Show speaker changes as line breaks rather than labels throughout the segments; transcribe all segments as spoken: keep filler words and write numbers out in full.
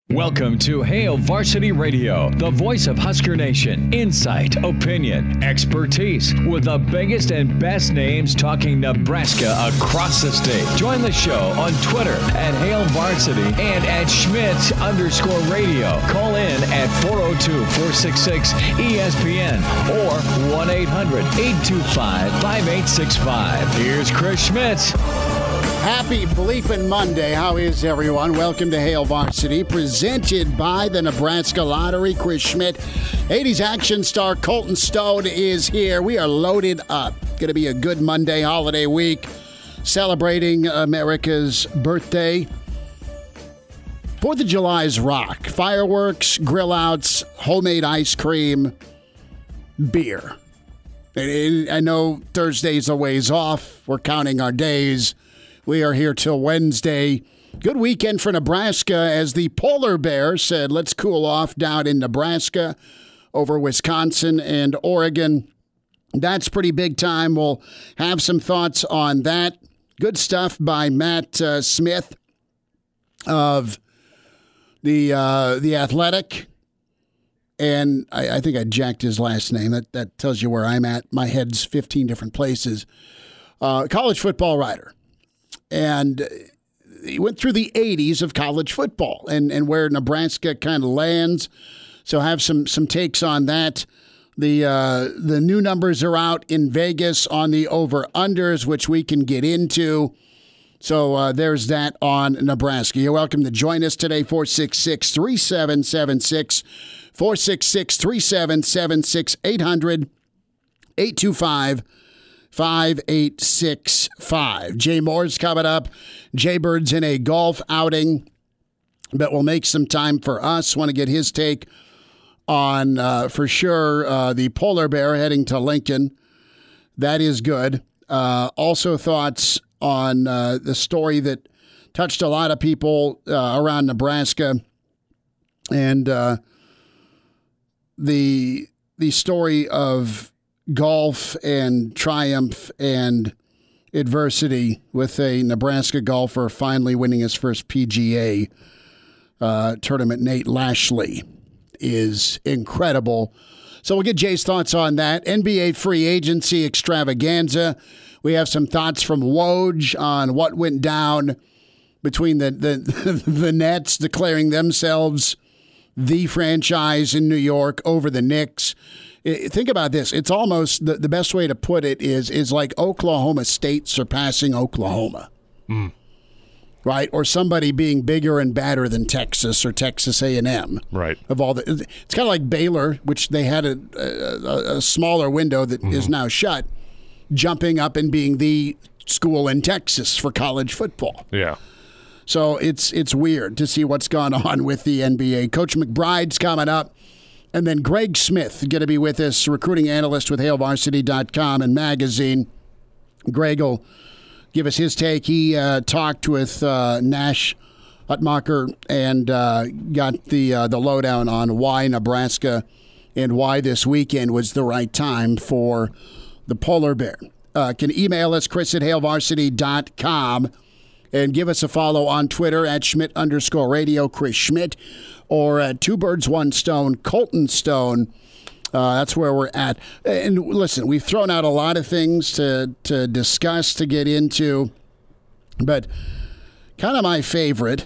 Welcome to Hail Varsity Radio, the voice of Husker Nation. Insight, opinion, expertise, with the biggest and best names talking Nebraska across the state. Join the show on Twitter at Hail Varsity and at Schmidt underscore radio. Call in at four oh two, four six six, E S P N or one eight hundred, eight two five, five eight six five. Here's Chris Schmidt.
Happy Bleepin' Monday. How is everyone? Welcome to Hail Varsity, presented by the Nebraska Lottery. Chris Schmidt, eighties action star Colton Stone is here. We are loaded up. Going to be a good Monday holiday week, celebrating America's birthday. Fourth of July's rock. Fireworks, grill outs, homemade ice cream, beer. And I know Thursday's a ways off. We're counting our days. We are here till Wednesday. Good weekend for Nebraska as the Polar Bears said, let's cool off down in Nebraska over Wisconsin and Oregon. That's pretty big time. We'll have some thoughts on that. Good stuff by Matt uh, Smith of the uh, the Athletic. And I, I think I jacked his last name. That, that tells you where I'm at. My head's fifteen different places. Uh, college football writer. And he went through the eighties of college football and, and where Nebraska kind of lands. So have some some takes on that. The uh, the new numbers are out in Vegas on the over-unders, which we can get into. So uh, there's that on Nebraska. You're welcome to join us today, four six six, three seven seven six, four six six, three seven seven six, eight hundred, eight two five, five eight six five. Jay Moore's coming up. Jay Bird's in a golf outing, but we'll make some time for us. Want to get his take on, uh, for sure, uh, the Polar Bear heading to Lincoln. That is good. Uh, also thoughts on uh, the story that touched a lot of people uh, around Nebraska, and uh, the the story of golf and triumph and adversity with a Nebraska golfer finally winning his first P G A uh, tournament. Nate Lashley is incredible. So we'll get Jay's thoughts on that. N B A free agency extravaganza. We have some thoughts from Woj on what went down between the, the, the Nets declaring themselves the franchise in New York over the Knicks. Think about this. It's almost, the, the best way to put it is is like Oklahoma State surpassing Oklahoma. Mm. Right? Or somebody being bigger and badder than Texas or Texas A and M.
Right.
Of all the, it's kind of like Baylor, which they had a, a, a smaller window that mm-hmm. is now shut, jumping up and being the school in Texas for college football.
Yeah.
So it's it's weird to see what's gone on with the N B A. Coach McBride's coming up. And then Greg Smith going to be with us, recruiting analyst with Hail Varsity dot com and magazine. Greg will give us his take. He uh, talked with uh, Nash Hutmacher and uh, got the uh, the lowdown on why Nebraska and why this weekend was the right time for the Polar Bear. Uh, can email us, Chris at Hail Varsity dot com, and give us a follow on Twitter at Schmidt underscore radio, Chris Schmidt, or at Two Birds, One Stone, Colton Stone. Uh, that's where we're at. And listen, we've thrown out a lot of things to, to discuss, to get into, but kind of my favorite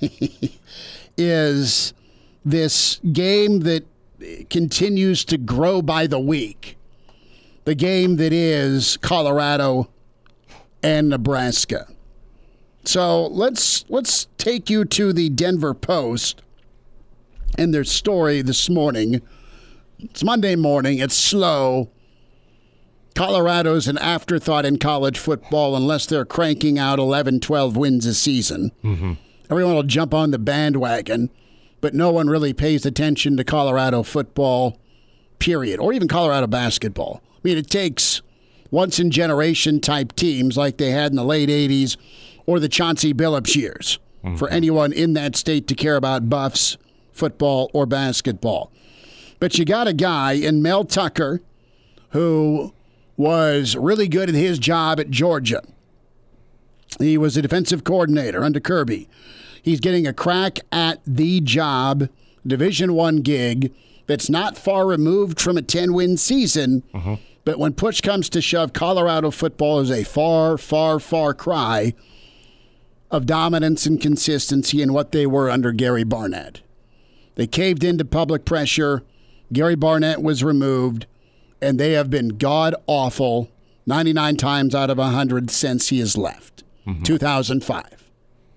is this game that continues to grow by the week. The game that is Colorado and Nebraska. So let's let's take you to the Denver Post and their story this morning. It's Monday morning. It's slow. Colorado's an afterthought in college football unless they're cranking out eleven, twelve wins a season. Mm-hmm. Everyone will jump on the bandwagon, but no one really pays attention to Colorado football, period, or even Colorado basketball. I mean, it takes once-in-generation type teams like they had in the late eighties or the Chauncey Billups years mm-hmm. for anyone in that state to care about Buffs, football, or basketball. But you got a guy in Mel Tucker who was really good at his job at Georgia. He was a defensive coordinator under Kirby. He He's getting a crack at the job, Division One gig, that's not far removed from a ten-win season. Uh-huh. But when push comes to shove, Colorado football is a far, far, far cry of dominance and consistency in what they were under Gary Barnett. They caved into public pressure. Gary Barnett was removed, and they have been god-awful ninety-nine times out of one hundred since he has left, mm-hmm. two thousand five.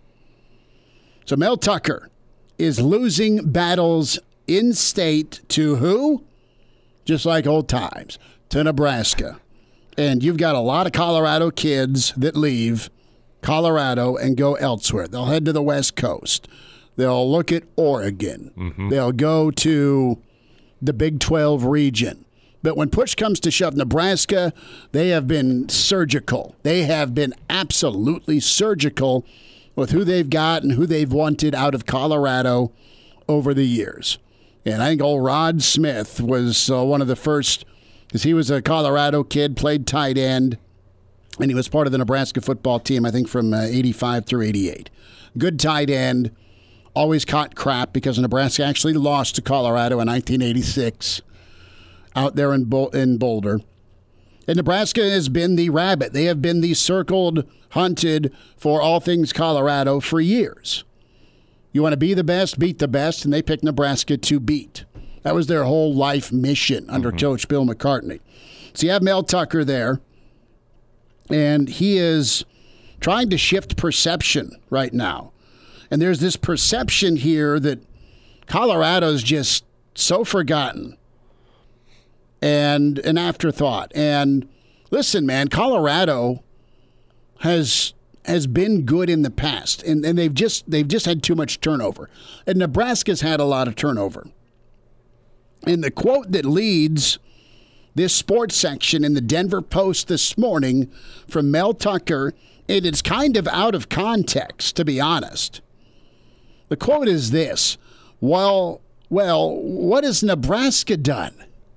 So Mel Tucker is losing battles in state to who? Just like old times, to Nebraska. And you've got a lot of Colorado kids that leave Colorado and go elsewhere. They'll head to the West Coast. They'll look at Oregon. Mm-hmm. They'll go to the Big twelve region. But when push comes to shove, Nebraska, they have been surgical. They have been absolutely surgical with who they've got and who they've wanted out of Colorado over the years. And I think old Rod Smith was uh, one of the first, because he was a Colorado kid, played tight end, and he was part of the Nebraska football team, I think, from uh, eighty-five through eighty-eight. Good tight end, always caught crap because Nebraska actually lost to Colorado in nineteen eighty-six out there in, Bol- in Boulder. And Nebraska has been the rabbit. They have been the circled, hunted for all things Colorado for years. You want to be the best, beat the best, and they picked Nebraska to beat. That was their whole life mission under mm-hmm. Coach Bill McCartney. So you have Mel Tucker there, and he is trying to shift perception right now. And there's this perception here that Colorado's just so forgotten and an afterthought. And listen, man, Colorado has has been good in the past, and, and they've just they've just had too much turnover. And Nebraska's had a lot of turnover. And the quote that leads this sports section in the Denver Post this morning from Mel Tucker, and it's kind of out of context, to be honest. The quote is this: Well, well, what has Nebraska done?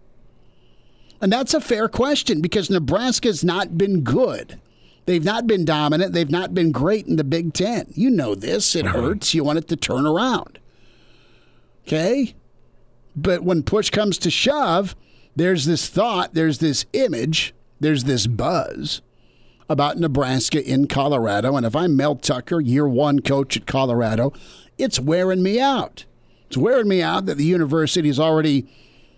And that's a fair question because Nebraska's not been good. They've not been dominant. They've not been great in the Big Ten. You know this. It hurts. You want it to turn around. Okay? But when push comes to shove, there's this thought, there's this image, there's this buzz about Nebraska in Colorado. And if I'm Mel Tucker, year one coach at Colorado, it's wearing me out. It's wearing me out that the university is already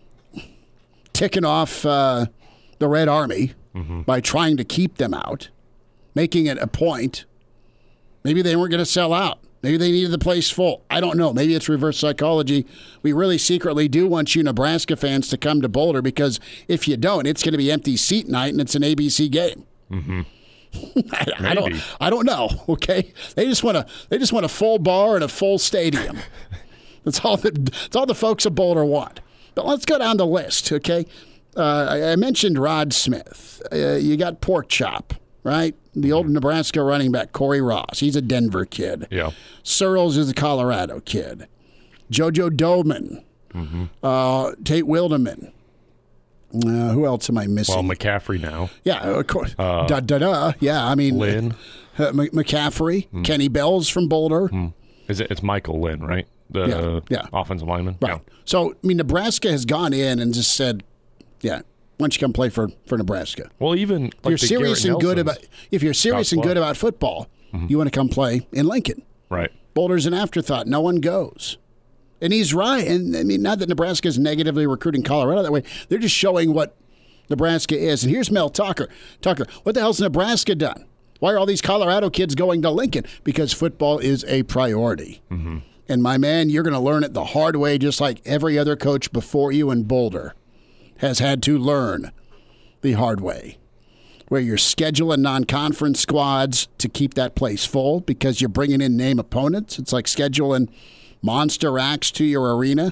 ticking off uh, the Red Army mm-hmm. by trying to keep them out, making it a point. Maybe they weren't going to sell out. Maybe they needed the place full. I don't know. Maybe it's reverse psychology. We really secretly do want you Nebraska fans to come to Boulder because if you don't, it's going to be empty seat night and it's an A B C game. Mm-hmm. I, I don't. I don't know. Okay, they just want to. They just want a full bar and a full stadium. That's all that. That's all the folks of Boulder want. But let's go down the list. Okay, uh, I, I mentioned Rod Smith. Uh, you got Pork Chop, right? The old Nebraska running back, Corey Ross. He's a Denver kid. Yeah. Searles is a Colorado kid. JoJo Doman. Mm-hmm. Uh, Tate Wildeman. Uh, who else am I missing?
Well, McCaffrey now.
Yeah, of course. Uh, da da da. Yeah, I mean,
Lynn.
Uh, M- McCaffrey. Mm. Kenny Bell's from Boulder.
Mm. Is it? It's Michael Lynn, right? The
yeah, yeah.
offensive lineman.
Right. Yeah. So, I mean, Nebraska has gone in and just said, yeah, why don't you come play for, for Nebraska?
Well, even like
if you're serious and good about if you're serious and
club.
good about football, mm-hmm. you want to come play in Lincoln.
Right.
Boulder's an afterthought. No one goes. And he's right. And I mean, not that Nebraska is negatively recruiting Colorado that way. They're just showing what Nebraska is. And here's Mel Tucker. Tucker, what the hell's Nebraska done? Why are all these Colorado kids going to Lincoln? Because football is a priority. Mm-hmm. And my man, you're going to learn it the hard way, just like every other coach before you in Boulder has had to learn the hard way, where you're scheduling non-conference squads to keep that place full because you're bringing in name opponents. It's like scheduling monster acts to your arena,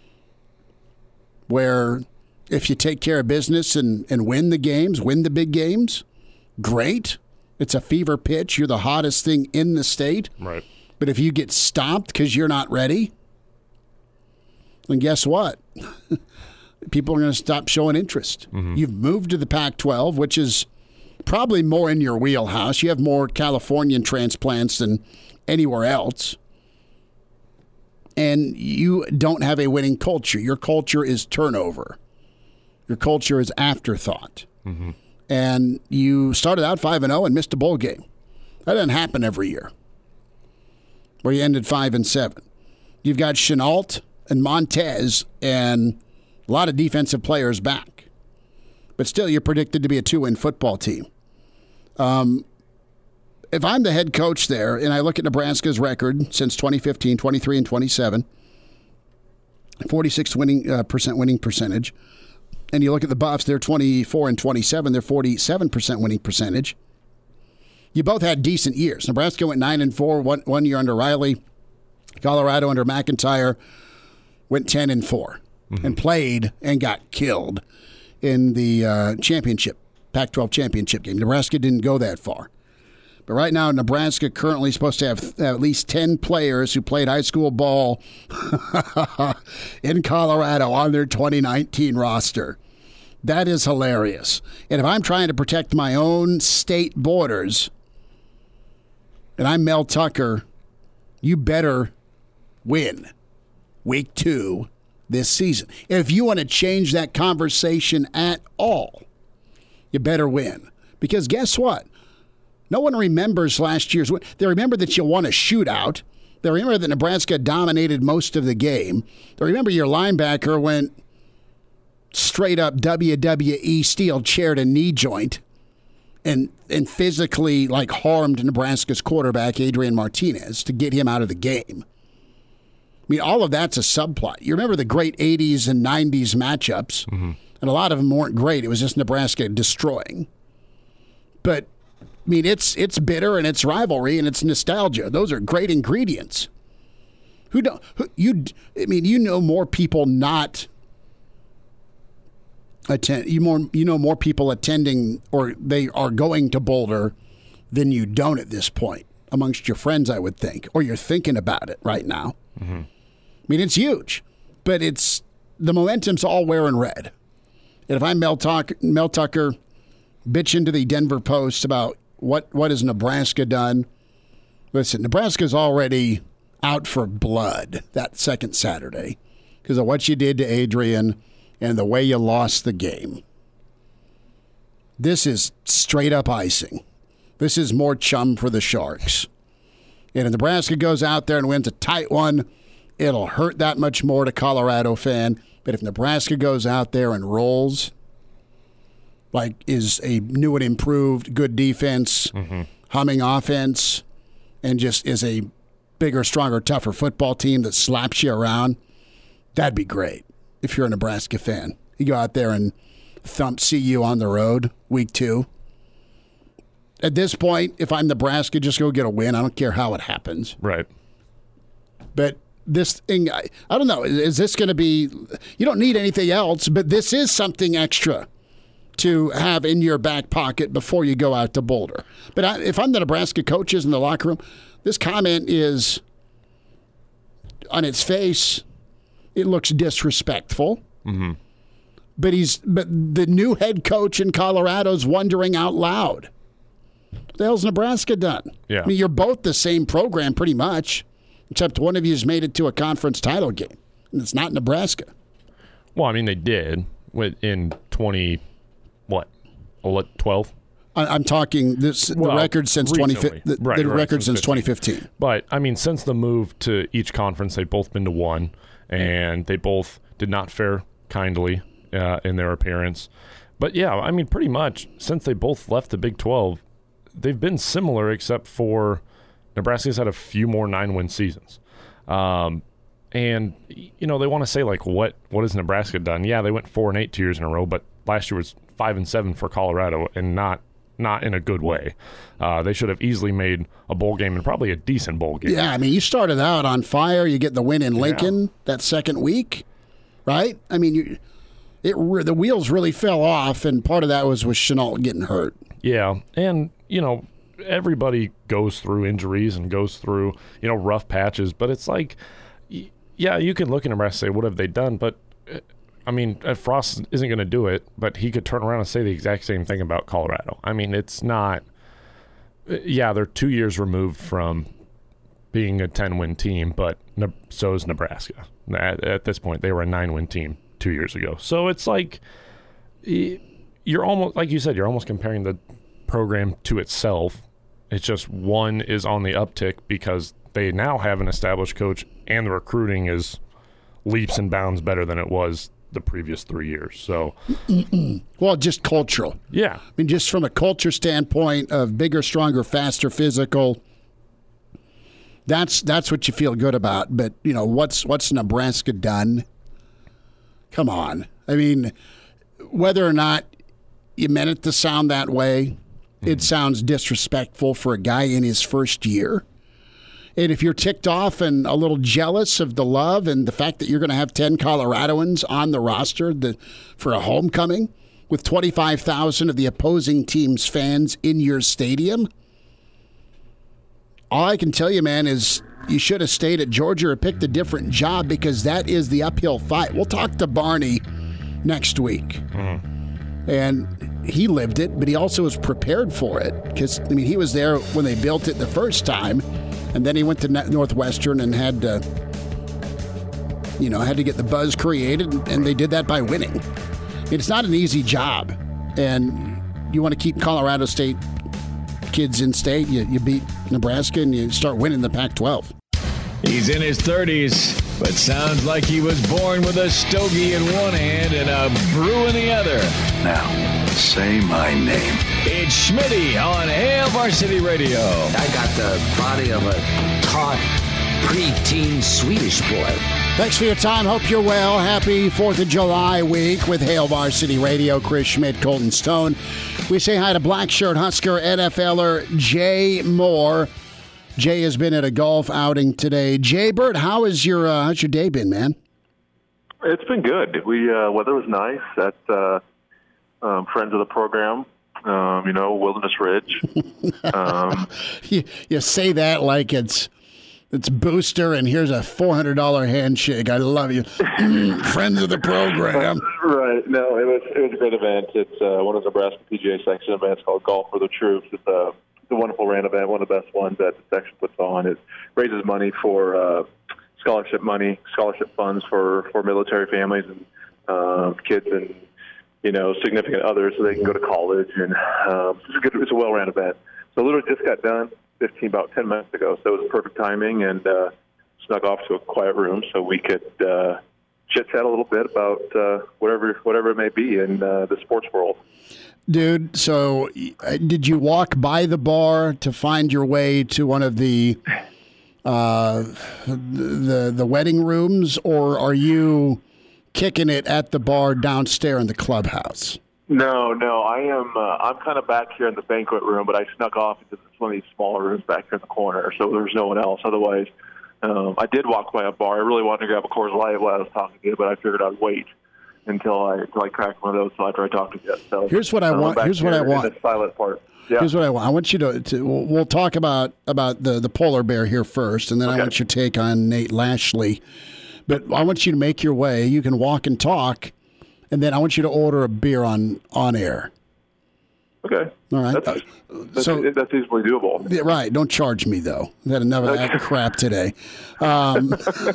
where if you take care of business and, and win the games, win the big games, great. It's a fever pitch. You're the hottest thing in the state.
Right.
But if you get stopped because you're not ready, then guess what? People are going to stop showing interest. Mm-hmm. You've moved to the Pac twelve, which is probably more in your wheelhouse. You have more Californian transplants than anywhere else. and you don't have a winning culture. Your culture is turnover. Your culture is afterthought. Mm-hmm. And you started out five and oh and missed a bowl game. That doesn't happen every year. Where you ended five and seven. You've got Chenault and Montez and a lot of defensive players back. But still, you're predicted to be a two-win football team. Um, if I'm the head coach there, and I look at Nebraska's record since twenty fifteen, twenty-three and twenty-seven, forty-six winning uh, percent winning percentage, and you look at the Buffs, they're twenty-four and twenty-seven, they're forty-seven percent winning percentage. You both had decent years. Nebraska went nine and four one, one year under Riley. Colorado under McIntyre went ten and four mm-hmm. and played and got killed in the uh, championship, Pac twelve championship game. Nebraska didn't go that far. But right now, Nebraska currently supposed to have at least ten players who played high school ball in Colorado on their twenty nineteen roster. That is hilarious. And if I'm trying to protect my own state borders, and I'm Mel Tucker, you better win week two this season. If you want to change that conversation at all, you better win. Because guess what? No one remembers last year's win. They remember that you won a shootout. They remember that Nebraska dominated most of the game. They remember your linebacker went straight up W W E steel chair to knee joint and and physically like harmed Nebraska's quarterback, Adrian Martinez, to get him out of the game. I mean, all of that's a subplot. You remember the great eighties and nineties matchups, mm-hmm. and a lot of them weren't great. It was just Nebraska destroying. But I mean, it's it's bitter and it's rivalry and it's nostalgia. Those are great ingredients. Who don't who, you? I mean, you know more people not attend. You more you know more people attending or they are going to Boulder than you don't at this point amongst your friends, I would think, or you're thinking about it right now. Mm-hmm. I mean, it's huge, but it's the momentum's all wearing red. And if I'm Mel Tucker, Mel Tucker bitching to the Denver Post about What what has Nebraska done? Listen, Nebraska's already out for blood that second Saturday because of what you did to Adrian and the way you lost the game. This is straight up icing. This is more chum for the Sharks. And if Nebraska goes out there and wins a tight one, it'll hurt that much more to Colorado fan. But if Nebraska goes out there and rolls, like is a new and improved good defense, mm-hmm. humming offense, and just is a bigger, stronger, tougher football team that slaps you around, that'd be great if you're a Nebraska fan. You go out there and thump C U on the road week two. At this point, if I'm Nebraska, just go get a win. I don't care how it happens.
Right.
But this thing, I, I don't know, is, is this going to be – you don't need anything else, but this is something extra to have in your back pocket before you go out to Boulder. But I, if I'm the Nebraska coaches in the locker room, this comment is, on its face, it looks disrespectful. Mm-hmm. But he's but the new head coach in Colorado's wondering out loud, what the hell's Nebraska done?
Yeah.
I mean, you're both the same program pretty much, except one of you has made it to a conference title game, and it's not Nebraska.
Well, I mean, they did in twenty. What, twelve?
I'm talking this well, the record since twenty fifteen. The,
right,
the
right,
record
since
since twenty fifteen.
But I mean, since the move to each conference, they've both been to one, and they both did not fare kindly uh, in their appearance. But yeah, I mean, pretty much since they both left the Big twelve, they've been similar, except for Nebraska's had a few more nine-win seasons. Um, and you know, they want to say like, what what has Nebraska done? Yeah, they went four and eight two years in a row, but last year was five and seven for Colorado, and not not in a good way. Uh, they should have easily made a bowl game and probably a decent bowl game.
Yeah, I mean, you started out on fire. You get the win in Lincoln yeah. that second week, right? I mean, you, it the wheels really fell off, and part of that was with Chenault getting hurt.
Yeah, and you know, everybody goes through injuries and goes through you know rough patches, but it's like, yeah, you can look at Nebraska and say, what have they done? But I mean, Frost isn't going to do it, but he could turn around and say the exact same thing about Colorado. I mean, it's not – yeah, they're two years removed from being a ten-win team, but ne- so is Nebraska. At, at this point, they were a nine-win team two years ago. So it's like you're almost, like you said, you're almost comparing the program to itself. It's just one is on the uptick because they now have an established coach, and the recruiting is leaps and bounds better than it was the previous three years. So,
well, just cultural.
Yeah.
I mean, just from a culture standpoint of bigger, stronger, faster, physical, that's that's what you feel good about. But, you know, what's what's Nebraska done? Come on. I mean, whether or not you meant it to sound that way, mm-hmm. it sounds disrespectful for a guy in his first year. And if you're ticked off and a little jealous of the love and the fact that you're going to have ten Coloradoans on the roster the, for a homecoming with twenty-five thousand of the opposing team's fans in your stadium, all I can tell you, man, is you should have stayed at Georgia or picked a different job, because that is the uphill fight. We'll talk to Barney next week. Mm-hmm. And he lived it, but he also was prepared for it, because, I mean, he was there when they built it the first time. And then he went to Northwestern and had to, you know, had to get the buzz created, and they did that by winning. It's not an easy job, and you want to keep Colorado State kids in state. You, you beat Nebraska, and you start winning the Pac twelve.
He's in his thirties, but sounds like he was born with a stogie in one hand and a brew in the other.
Now, say my name.
It's Schmitty on Hail Varsity Radio.
I got the body of a taut, preteen Swedish boy.
Thanks for your time. Hope you're well. Happy fourth of July week with Hail Varsity Radio. Chris Schmidt, Colton Stone. We say hi to Black Shirt Husker NFLer Jay Moore. Jay has been at a golf outing today. Jay Bird, how is your uh, how's your day been, man?
It's been good. We uh, weather was nice at uh, um, friends of the program. Um, you know, Wilderness Ridge. Um,
you, you say that like it's it's Booster, and here's a four hundred dollars handshake. I love you. Friends of the program.
Right. No, it was it was a great event. It's uh, one of the Nebraska P G A section events called Golf for the Troops. It's a, it's a wonderful ran event, one of the best ones that the section puts on. It raises money for uh, scholarship money, scholarship funds for, for military families and uh, kids and you know, significant others, so they can go to college. And um, it's a good, it's a well-ran event. So literally just got done fifteen, about ten minutes ago. So it was perfect timing, and uh, snuck off to a quiet room so we could uh, chit-chat a little bit about uh, whatever, whatever it may be in uh, the sports world.
Dude, so did you walk by the bar to find your way to one of the uh, the the wedding rooms, or are you kicking it at the bar downstairs in the clubhouse?
No, no, I am. Uh, I'm kind of back here in the banquet room, but I snuck off into one of these smaller rooms back here in the corner, so there's no one else. Otherwise, um, I did walk by a bar. I really wanted to grab a Coors Light while I was talking to you, but I figured I'd wait until I until I cracked one of those after I talked to you. So
here's what I
um,
want. Here's what I want.
The silent part. Yeah.
Here's what I want. I want you to. to we'll talk about about the the polar bear here first, and then okay. I want your take on Nate Lashley. But I want you to make your way. You can walk and talk, and then I want you to order a beer on, on air.
Okay.
All right.
That's, that's, so, that's easily doable.
Yeah, right. Don't charge me, though. I had enough of that crap today. Um,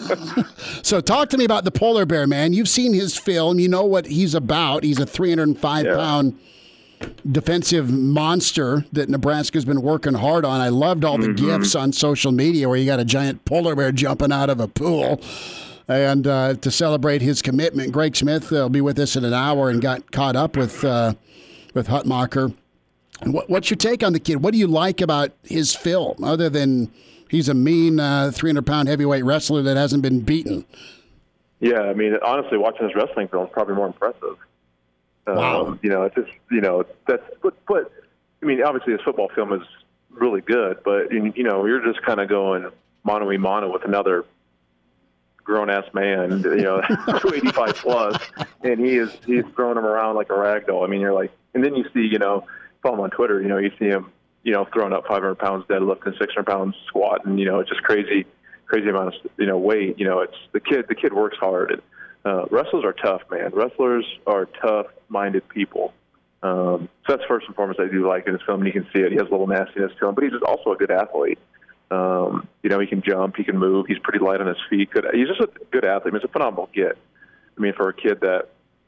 so talk to me about the polar bear, man. You've seen his film. You know what he's about. He's a three hundred five pound yeah. defensive monster that Nebraska's been working hard on. I loved all the mm-hmm. gifs on social media where you got a giant polar bear jumping out of a pool. And uh, to celebrate his commitment, Greg Smith will be with us in an hour and got caught up with uh, with Hutmacher. What, what's your take on the kid? What do you like about his film, other than he's a mean uh, three hundred pound heavyweight wrestler that hasn't been beaten?
Yeah, I mean, honestly, watching his wrestling film is probably more impressive.
Wow.
Um, you know, it's just, you know, that's, but, but, I mean, obviously his football film is really good, but, you know, you're just kind of going mano-a-mano with another grown-ass man, you know, two eighty-five plus, and he is he's throwing him around like a rag doll. I mean, you're like, and then you see, you know, follow him on Twitter, you know, you see him, you know, throwing up five hundred pounds deadlift and six hundred pounds squat, and, you know, it's just crazy, crazy amount of, you know, weight. You know, it's the kid, the kid works hard. And, uh, wrestlers are tough, man. Wrestlers are tough-minded people. Um, so that's first and foremost I do like in his film, and you can see it. He has a little nastiness to him, but he's just also a good athlete. Um, you know, he can jump, he can move, he's pretty light on his feet. Good, he's just a good athlete. He's a phenomenal kid. I mean, for a kid that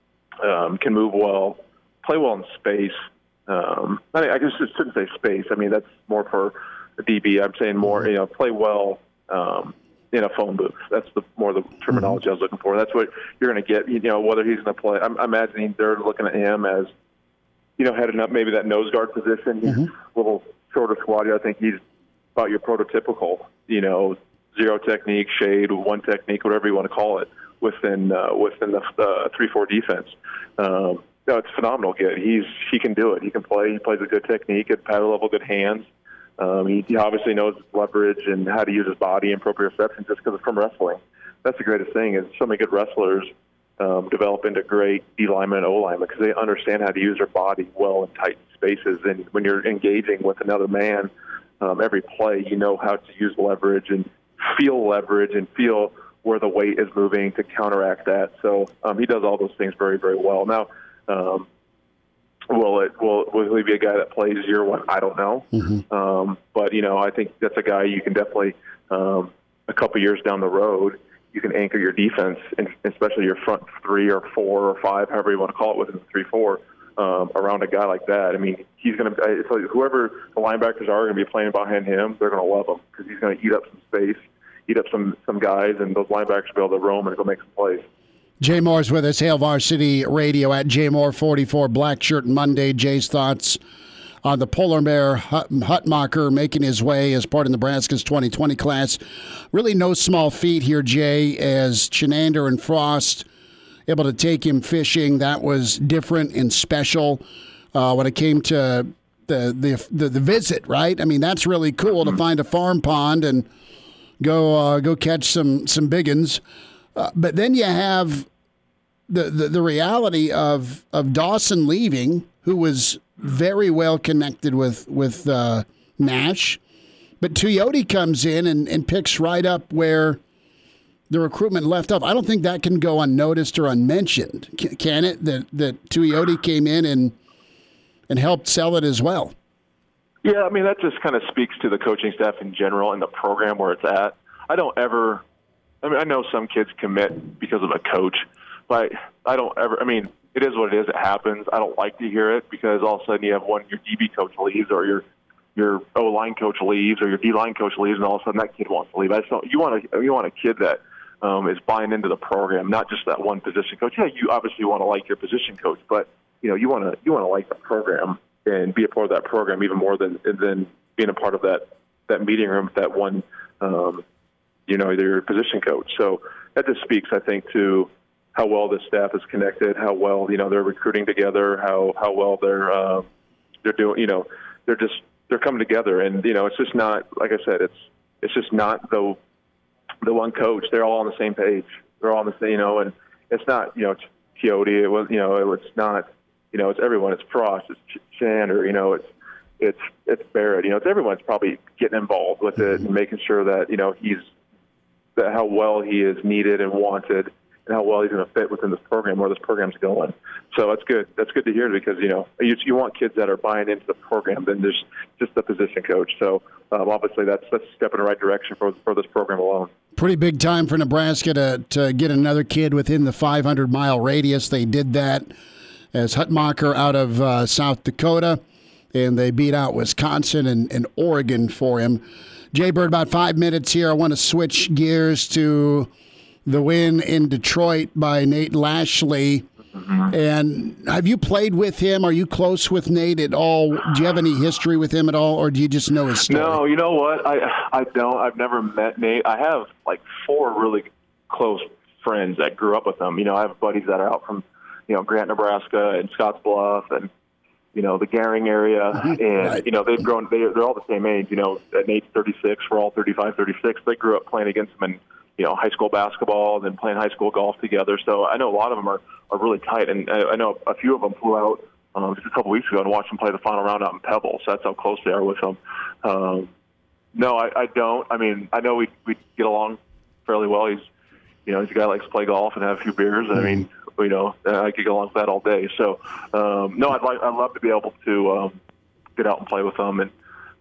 um, can move well, play well in space. Um, I, mean, I guess I shouldn't say space. I mean, that's more for a D B. I'm saying more, you know, play well um, in a phone booth. That's the more the terminology mm-hmm. I was looking for. That's what you're going to get. You know, whether he's going to play. I'm, I'm imagining they're looking at him as, you know, heading up maybe that nose guard position. He's mm-hmm. a little shorter, squatty. I think he's about your prototypical, you know, zero technique, shade, one technique, whatever you want to call it, within uh, within the uh, three four defense. Um, no, it's phenomenal kid. He's he can do it. He can play. He plays a good technique at paddle level, good hands. Um, he, he obviously knows leverage and how to use his body and proprioception just because it's from wrestling. That's the greatest thing is so many good wrestlers um, develop into great D linemen and O linemen because they understand how to use their body well in tight spaces. And when you're engaging with another man, um, every play, you know how to use leverage and feel leverage and feel where the weight is moving to counteract that. So um, he does all those things very, very well. Now, um, will it will will he be a guy that plays year one? I don't know. Mm-hmm. Um, but you know, I think that's a guy you can definitely um, a couple years down the road, you can anchor your defense, and especially your front three or four or five, however you want to call it, within the three four. Um, around a guy like that. I mean, he's going to – like whoever the linebackers are going to be playing behind him, they're going to love him because he's going to eat up some space, eat up some, some guys, and those linebackers will be able to roam and go make some plays.
Jay Moore's with us, Hail Varsity Radio at Jay Moore forty-four, Black Shirt Monday. Jay's thoughts on the Polar Bear Hut- Hutmacher making his way as part of Nebraska's twenty twenty class. Really no small feat here, Jay, as Chinander and Frost – able to take him fishing. That was different and special uh, when it came to the, the the the visit, right? I mean, that's really cool to find a farm pond and go uh, go catch some some biggins. Uh, but then you have the, the the reality of of Dawson leaving, who was very well connected with with uh, Nash, but Tuioti comes in and, and picks right up where the recruitment left off. I don't think that can go unnoticed or unmentioned, can it? That that Tuioti came in and and helped sell it as well.
Yeah, I mean that just kind of speaks to the coaching staff in general and the program where it's at. I don't ever. I mean, I know some kids commit because of a coach, but I don't ever. I mean, it is what it is. It happens. I don't like to hear it because all of a sudden you have one your D B coach leaves or your your O line coach leaves or your D line coach leaves, and all of a sudden that kid wants to leave. I just don't. You want a you want a kid that. Um, is buying into the program, not just that one position coach. Yeah, you obviously want to like your position coach, but you know you want to you want to like the program and be a part of that program even more than than being a part of that that meeting room with that one, um, you know, your position coach. So that just speaks, I think, to how well the staff is connected, how well you know they're recruiting together, how how well they're uh, they're doing. You know, they're just they're coming together, and you know it's just not like I said, it's it's just not the the one coach. They're all on the same page. They're all on the same, you know, and it's not, you know, Tuioti. It was, you know, it's not, you know, it's everyone. It's Frost. It's Ch- Chander. You know, it's it's it's Barrett. You know, it's everyone's probably getting involved with it and making sure that you know he's that how well he is needed and wanted, and how well he's going to fit within this program, where this program's going. So that's good. That's good to hear because you know you you want kids that are buying into the program than just just the position coach. So um, obviously that's that's a step in the right direction for for this program alone.
Pretty big time for Nebraska to, to get another kid within the five hundred mile radius. They did that as Hutmacher out of uh, South Dakota, and they beat out Wisconsin and, and Oregon for him. Jay Bird, about five minutes here. I want to switch gears to the win in Detroit by Nate Lashley. Mm-hmm. And have you played with him? Are you close with Nate at all? Do you have any history with him at all, or do you just know his story?
No, you know what? I I don't. I've never met Nate. I have like four really close friends that grew up with him. You know, I have buddies that are out from, you know, Grant, Nebraska, and Scottsbluff, and you know the Gehring area, mm-hmm. and right. you know they've grown. They, they're all the same age. You know, Nate's thirty-six. We're all thirty-five, thirty-six. They grew up playing against him in, you know, high school basketball and then playing high school golf together. So I know a lot of them are, are really tight. And I, I know a few of them flew out um, just a couple weeks ago and watched them play the final round out in Pebble. So that's how close they are with them. Um, no, I, I don't. I mean, I know we we get along fairly well. He's, you know, he's a guy that likes to play golf and have a few beers. And I mean, you know, I could go along with that all day. So, um, no, I'd like, I'd love to be able to um, get out and play with them. And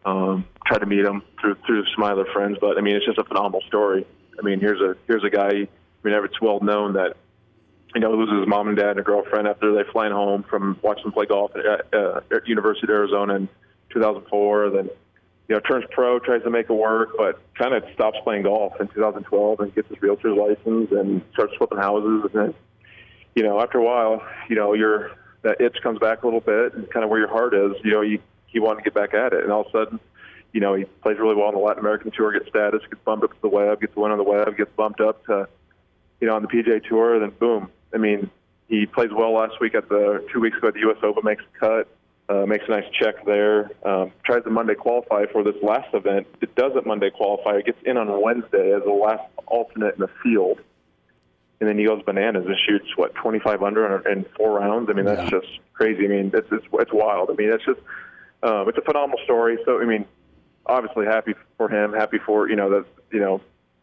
Um, tried to meet him through through some other friends, but I mean, it's just a phenomenal story. I mean, here's a here's a guy. I mean, it's well known that you know loses his mom and dad and a girlfriend after they flying home from watching him play golf at, uh, at University of Arizona in two thousand four. Then you know turns pro, tries to make it work, but kind of stops playing golf in two thousand twelve and gets his realtor's license and starts flipping houses. And then you know after a while, you know your that itch comes back a little bit, and kind of where your heart is. You know you. He wanted to get back at it, and all of a sudden, you know, he plays really well on the Latin American Tour, gets status, gets bumped up to the web, gets the win on the web, gets bumped up to, you know, on the P G A Tour, then boom. I mean, he plays well last week at the two weeks ago at the U S Open, makes a cut, uh, makes a nice check there. Um, tries to Monday qualify for this last event. It doesn't Monday qualify. It gets in on Wednesday as the last alternate in the field, and then he goes bananas and shoots what twenty-five under in four rounds. I mean, that's yeah. just crazy. I mean, it's it's, it's wild. I mean, it's just. Um, it's a phenomenal story. So, I mean, obviously happy for him, happy for, you know, that, you know,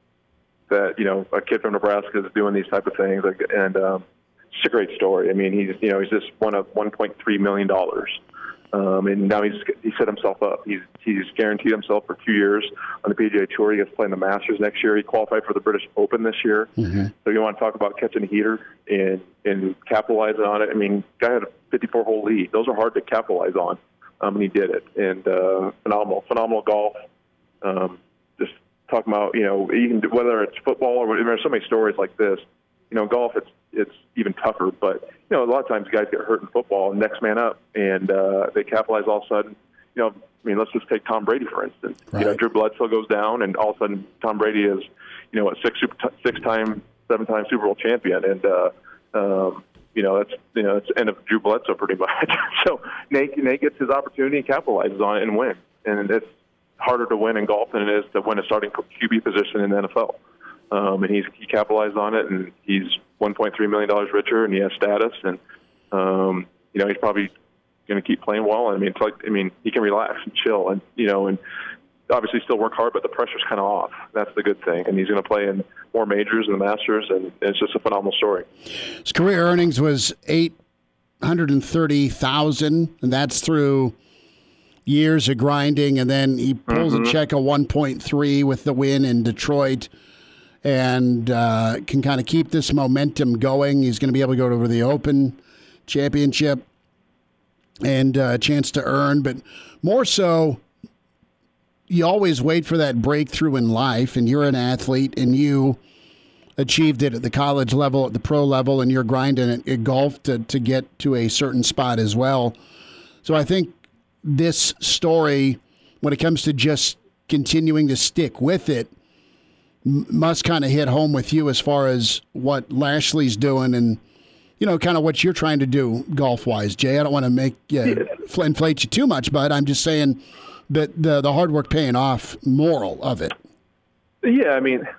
that, you know, a kid from Nebraska is doing these type of things. Like, and um, it's just a great story. I mean, he's, you know, he's just one of one point three million dollars. Um, and now he's he set himself up. He's he's guaranteed himself for two years on the P G A Tour. He gets to play in the Masters next year. He qualified for the British Open this year. Mm-hmm. So you want to talk about catching a heater and, and capitalizing on it. I mean, guy had a fifty-four hole lead. Those are hard to capitalize on. Um, and he did it, and uh, phenomenal, phenomenal golf. Um, just talking about, you know, even whether it's football or whatever, there's so many stories like this. You know, golf, it's it's even tougher. But you know, a lot of times guys get hurt in football, next man up, and uh, they capitalize all of a sudden. You know, I mean, let's just take Tom Brady for instance. Right. You know, Drew Bledsoe goes down, and all of a sudden Tom Brady is, you know, a six six time, seven time Super Bowl champion, and. Uh, um, You know, that's you know, it's the end of Drew Bledsoe pretty much. So Nate, Nate gets his opportunity and capitalizes on it and wins. And it's harder to win in golf than it is to win a starting Q B position in the N F L. Um, and he's he capitalized on it, and he's one point three million dollars richer, and he has status. And um, you know, he's probably going to keep playing well. I mean, it's like I mean, he can relax and chill, and you know, and obviously still work hard, but the pressure's kind of off. That's the good thing. And he's going to play in more majors and the Masters, and it's just a phenomenal story.
His career earnings was eight hundred thirty thousand dollars, and that's through years of grinding, and then he pulls mm-hmm. a check of one point three with the win in Detroit, and uh, can kind of keep this momentum going. He's going to be able to go over the Open Championship and a uh, chance to earn, but more so, you always wait for that breakthrough in life, and you're an athlete, and you achieved it at the college level, at the pro level, and you're grinding at, at golf to, to get to a certain spot as well. So I think this story, when it comes to just continuing to stick with it, m- must kind of hit home with you as far as what Lashley's doing and, you know, kind of what you're trying to do golf-wise. Jay, I don't want to make uh, yeah. inflate you too much, but I'm just saying – the, the the hard work paying off moral of it.
Yeah, I mean,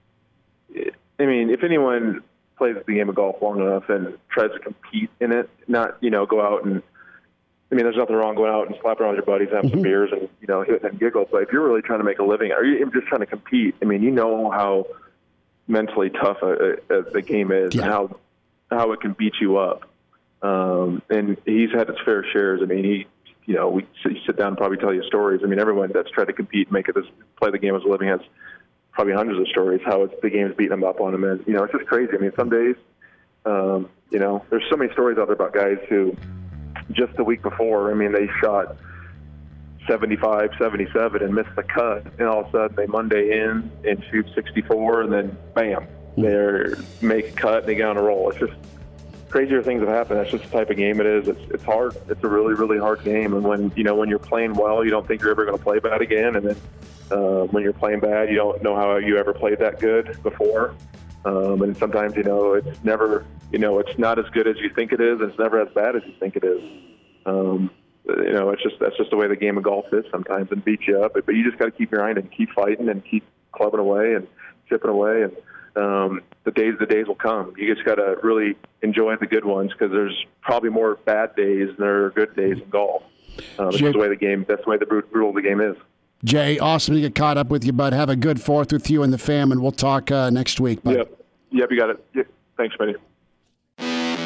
I mean, if anyone plays the game of golf long enough and tries to compete in it, not, you know, go out and, I mean, there's nothing wrong going out and slap around with your buddies, have mm-hmm. some beers and, you know, hit and giggle. But if you're really trying to make a living, or you're just trying to compete, I mean, you know how mentally tough a, a, the game is yeah. and how, how it can beat you up. Um, and he's had his fair shares. I mean, he, You know, we sit down and probably tell you stories. I mean, everyone that's tried to compete and make it, this, play the game as a living has probably hundreds of stories how it's, the game's beating them up on them. And, you know, it's just crazy. I mean, some days, um, you know, there's so many stories out there about guys who just the week before, I mean, they shot seventy-five, seventy-seven and missed the cut. And all of a sudden they Monday in and shoot sixty-four and then, bam, they make a cut and they get on a roll. It's just, crazier things have happened. That's just the type of game it is. It's it's hard. It's a really, really hard game. And when you know when you're playing well, you don't think you're ever going to play bad again. And then uh, when you're playing bad, you don't know how you ever played that good before. Um, and sometimes you know it's never you know it's not as good as you think it is. And it's never as bad as you think it is. Um, you know, it's just that's just the way the game of golf is sometimes, and beat you up. But, but you just got to keep grinding, keep fighting, and keep clubbing away and chipping away and. Um, the days, the days will come. You just got to really enjoy the good ones because there's probably more bad days than there are good days in golf. Uh, that's the way the game. That's the way the rule of the game is.
Jay, awesome to get caught up with you, bud. Have a good Fourth with you and the fam, and we'll talk uh, next week. Bud.
Yep. Yep. You got it. Yep. Thanks, buddy.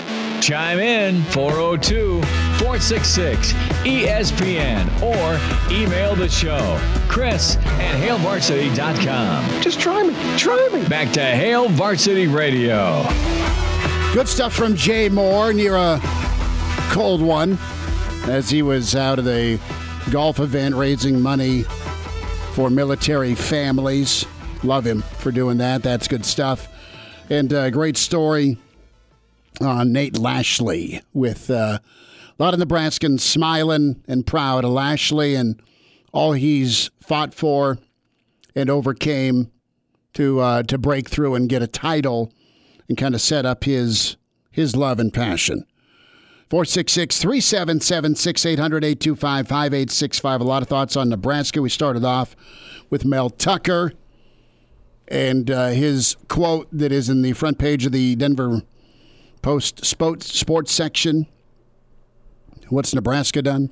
Chime in four oh two, four six six, E S P N or email the show, Chris at Hail Varsity dot com.
Just try me. Try me.
Back to Hail Varsity Radio.
Good stuff from Jay Moore near a cold one as he was out at a golf event raising money for military families. Love him for doing that. That's good stuff. And a great story on Nate Lashley with uh, a lot of Nebraskans smiling and proud of Lashley and all he's fought for and overcame to uh, to break through and get a title and kind of set up his his love and passion. four six six, three seven seven, six eight hundred, eight two five, five eight six five. A lot of thoughts on Nebraska. We started off with Mel Tucker and uh, his quote that is in the front page of the Denver Post sports, sports section. What's Nebraska done?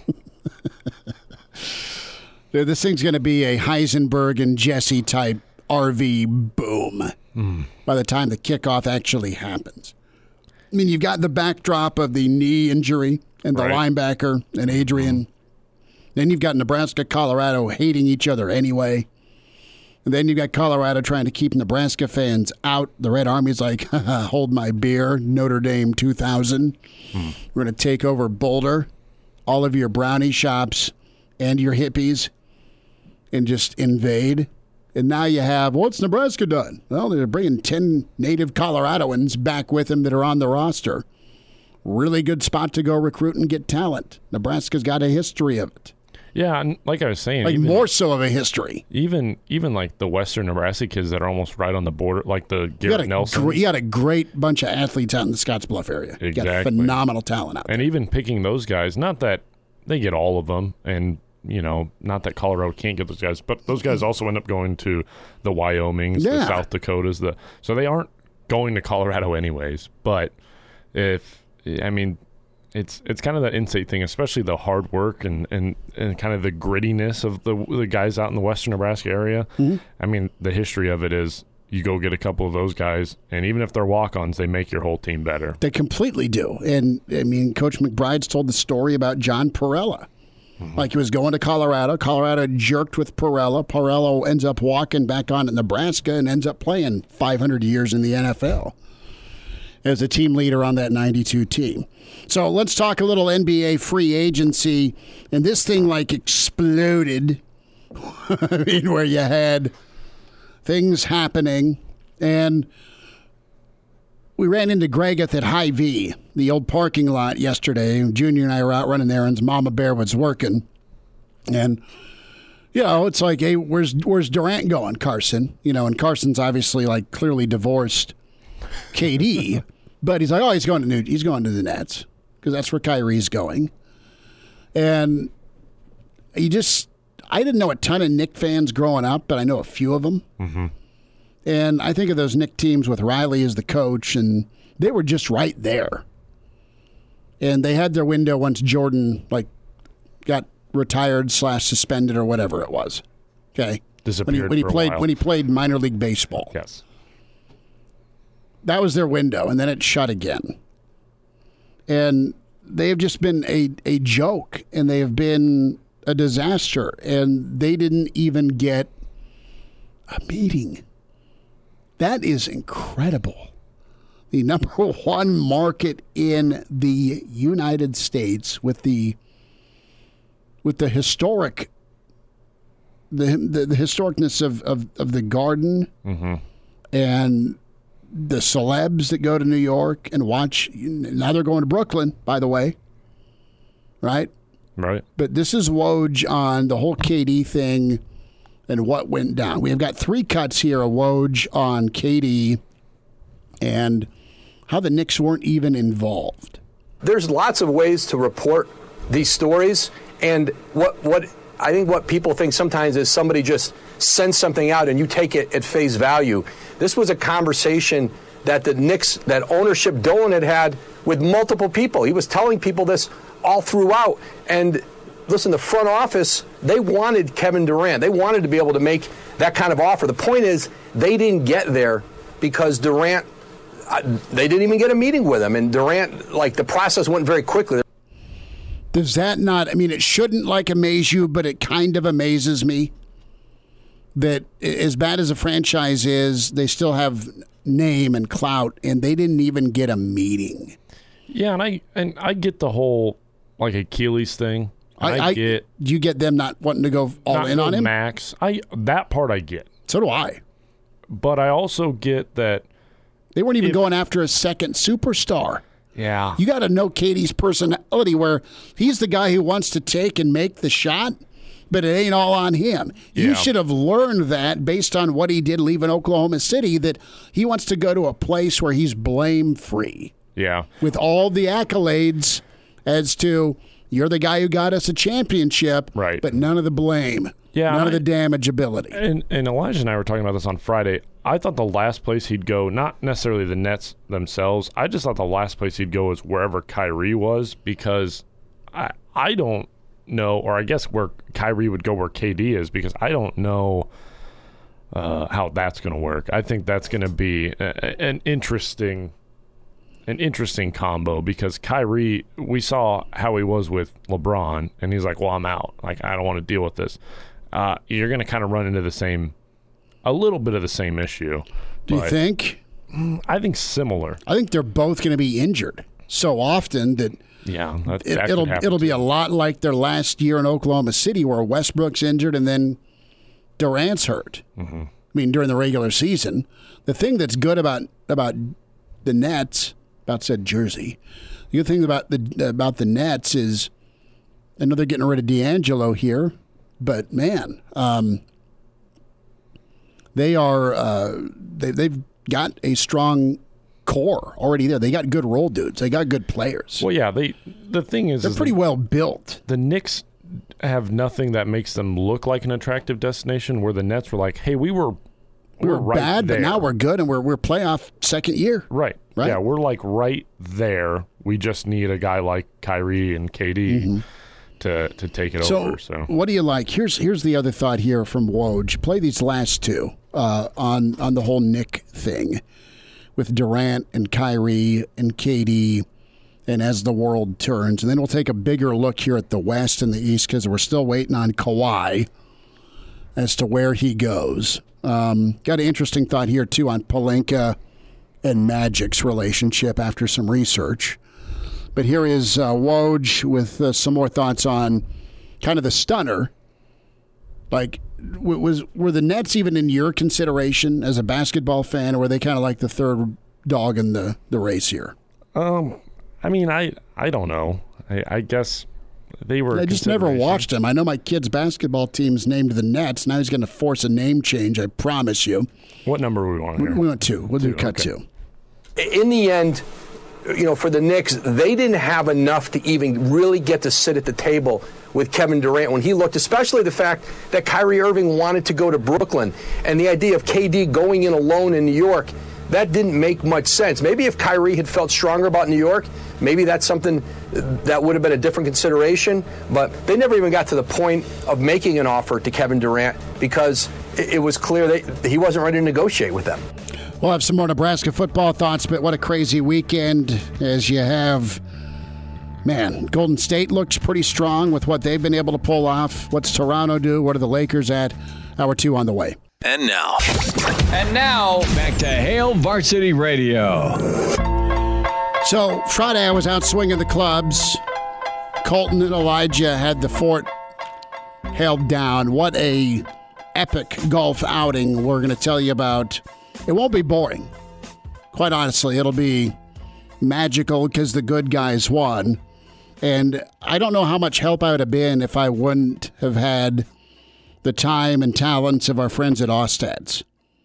This thing's going to be a Heisenberg and Jesse type R V boom mm. by the time the kickoff actually happens. I mean, you've got the backdrop of the knee injury and the right. linebacker and Adrian. Mm. Then you've got Nebraska, Colorado hating each other anyway. And then you've got Colorado trying to keep Nebraska fans out. The Red Army's like, hold my beer, Notre Dame two thousand. Mm. We're going to take over Boulder, all of your brownie shops and your hippies, and just invade. And now you have, what's Nebraska done? Well, they're bringing ten native Coloradoans back with them that are on the roster. Really good spot to go recruit and get talent. Nebraska's got a history of it.
Yeah, and like I was saying,
like
even,
more so of a history.
Even even like the Western Nebraska kids that are almost right on the border, like the Garrett Nelson.
Gr- you got a great bunch of athletes out in the Scottsbluff area.
Exactly.
You got phenomenal talent out there.
And even picking those guys, not that they get all of them, and you know, not that Colorado can't get those guys, but those guys also end up going to the Wyomings, yeah. the South Dakotas, the so they aren't going to Colorado anyways. But if I mean. It's it's kind of that in-state thing, especially the hard work and, and, and kind of the grittiness of the the guys out in the Western Nebraska area. Mm-hmm. I mean, the history of it is you go get a couple of those guys, and even if they're walk-ons, they make your whole team better.
They completely do. And, I mean, Coach McBride's told the story about John Perella. Mm-hmm. Like he was going to Colorado. Colorado jerked with Perella. Perella ends up walking back on to Nebraska and ends up playing five hundred years in the N F L as a team leader on that ninety-two team. So let's talk a little N B A free agency. And this thing like exploded. I mean, where you had things happening. And we ran into Gregath at Hy-Vee, the old parking lot yesterday. Junior and I were out running errands. Mama Bear was working. And, you know, it's like, hey, where's where's Durant going, Carson? You know, and Carson's obviously like clearly divorced K D. But he's like, oh, he's going to New, he's going to the Nets because that's where Kyrie's going. And you just, I didn't know a ton of Knick fans growing up, but I know a few of them. Mm-hmm. And I think of those Knick teams with Riley as the coach, and they were just right there. And they had their window once Jordan like got retired slash suspended or whatever it was. Okay,
disappeared
when he, when he
for a
played
while.
when he played minor league baseball.
Yes.
That was their window, and then it shut again. And they have just been a, a joke, and they have been a disaster, and they didn't even get a meeting. That is incredible. The number one market in the United States with the with the historic the the, the historicness of, of, of the Garden mm-hmm. and the celebs that go to New York and watch. Now they're going to Brooklyn, by the way. Right?
Right.
But this is Woj on the whole K D thing and what went down. We have got three cuts here of Woj on K D and how the Knicks weren't even involved.
There's lots of ways to report these stories, and what what I think what people think sometimes is somebody just sends something out and you take it at face value. This was a conversation that the Knicks, that ownership Dolan had had with multiple people. He was telling people this all throughout. And listen, the front office, they wanted Kevin Durant. They wanted to be able to make that kind of offer. The point is, they didn't get there because Durant I, they didn't even get a meeting with him. And Durant, like, the process went very quickly.
Does that not, I mean, it shouldn't, like, amaze you, but it kind of amazes me that as bad as a franchise is, they still have name and clout, and they didn't even get a meeting.
Yeah, and I and I get the whole, like, Achilles thing. I, I get.
Do you get them not wanting to go all in on him?
Max. I that part I get.
So do I.
But I also get that
they weren't even
if,
going after a second superstar.
Yeah.
You got to know K D's personality, where he's the guy who wants to take and make the shot, but it ain't all on him. You
yeah.
should have learned that based on what he did leaving Oklahoma City, that he wants to go to a place where he's blame-free.
Yeah.
With all the accolades as to, you're the guy who got us a championship,
right?
But none of the blame,
yeah,
none
I,
of the damageability.
And, and Elijah and I were talking about this on Friday. I thought the last place he'd go, not necessarily the Nets themselves, I just thought the last place he'd go was wherever Kyrie was, because I I don't know, or I guess where Kyrie would go where K D is, because I don't know uh, how that's going to work. I think that's going to be a, an interesting an interesting combo, because Kyrie, we saw how he was with LeBron, and he's like, well, I'm out. Like, I don't want to deal with this. Uh, you're going to kind of run into the same, a little bit of the same issue.
Do you think?
I think similar.
I think they're both going to be injured so often that
yeah, that,
it,
that
it'll it'll be a lot like their last year in Oklahoma City, where Westbrook's injured and then Durant's hurt.
Mm-hmm.
I mean, during the regular season. The thing that's good about about the Nets, about said Jersey, the good thing about the about the Nets is, I know they're getting rid of D'Angelo here, but man, um, they are uh, they, they've got a strong core already there. They got good role dudes. They got good players.
Well, yeah. They the thing is,
they're
is
pretty
the,
well built.
The Knicks have nothing that makes them look like an attractive destination. Where the Nets were like, hey, we were we,
we were,
were right
bad,
there.
But now we're good, and we're we're playoff second year.
Right.
Right.
Yeah, we're like right there. We just need a guy like Kyrie and K D mm-hmm. to to take it
so,
over. So,
what do you like? Here's here's the other thought here from Woj. Play these last two uh, on on the whole Nick thing with Durant and Kyrie and K D, and as the world turns, and then we'll take a bigger look here at the West and the East, because we're still waiting on Kawhi as to where he goes. Um, got an interesting thought here too on Pelinka and Magic's relationship after some research. But here is uh, Woj with uh, some more thoughts on kind of the stunner. Like, w- was were the Nets even in your consideration as a basketball fan, or were they kind of like the third dog in the, the race here?
Um, I mean, I I don't know. I, I guess they were.
I just never watched them. I know my kid's basketball team's named the Nets. Now he's going to force a name change, I promise you.
What number are we on here?
We went two. We'll
two,
do cut
okay.
two.
In the end, you know, for the Knicks, they didn't have enough to even really get to sit at the table with Kevin Durant when he looked, especially the fact that Kyrie Irving wanted to go to Brooklyn, and the idea of K D going in alone in New York, that didn't make much sense. Maybe if Kyrie had felt stronger about New York, maybe that's something that would have been a different consideration, but they never even got to the point of making an offer to Kevin Durant because it was clear that he wasn't ready to negotiate with them.
We'll have some more Nebraska football thoughts, but what a crazy weekend as you have, man, Golden State looks pretty strong with what they've been able to pull off. What's Toronto do? What are the Lakers at? Hour two on the way.
And now. And now, back to Hail Varsity Radio.
So, Friday I was out swinging the clubs. Colton and Elijah had the fort held down. What a epic golf outing we're going to tell you about. It won't be boring. Quite honestly, it'll be magical because the good guys won. And I don't know how much help I would have been if I wouldn't have had the time and talents of our friends at Ostad's.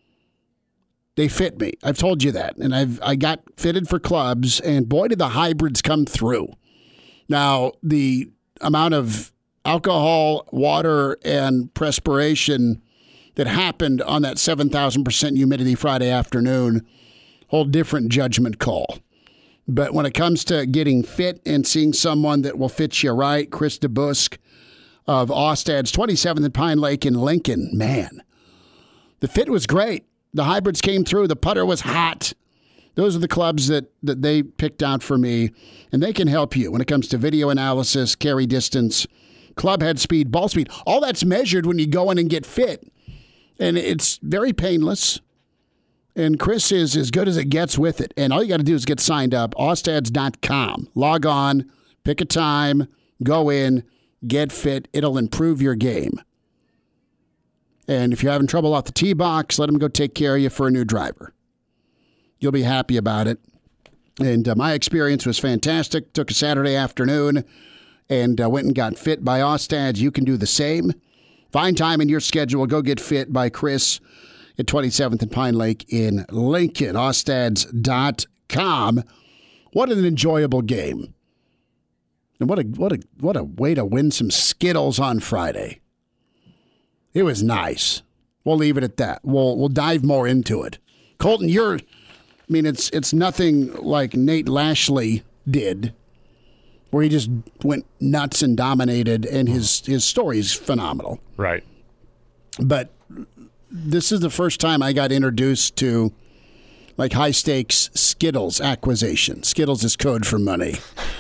They fit me. I've told you that. And I've I got fitted for clubs, and boy, did the hybrids come through. Now, the amount of alcohol, water, and perspiration that happened on that seven thousand percent humidity Friday afternoon, whole different judgment call. But when it comes to getting fit and seeing someone that will fit you right, Chris DeBusk of Ostad's, twenty-seventh and Pine Lake in Lincoln, man, the fit was great. The hybrids came through. The putter was hot. Those are the clubs that, that they picked out for me, and they can help you when it comes to video analysis, carry distance, club head speed, ball speed. All that's measured when you go in and get fit, and it's very painless. And Chris is as good as it gets with it. And all you got to do is get signed up, austads dot com. Log on, pick a time, go in, get fit. It'll improve your game. And if you're having trouble off the tee box, let them go take care of you for a new driver. You'll be happy about it. And uh, my experience was fantastic. Took a Saturday afternoon and uh, went and got fit by Austads. You can do the same. Find time in your schedule. Go get fit by Chris at twenty-seventh and Pine Lake in Lincoln. austads dot com. What an enjoyable game. And what a what a what a way to win some Skittles on Friday. It was nice. We'll leave it at that. We'll we'll dive more into it. Colton, you're I mean, it's it's nothing like Nate Lashley did, where he just went nuts and dominated, and his, his story's phenomenal.
Right.
But this is the first time I got introduced to, like, high-stakes Skittles acquisition. Skittles is code for money.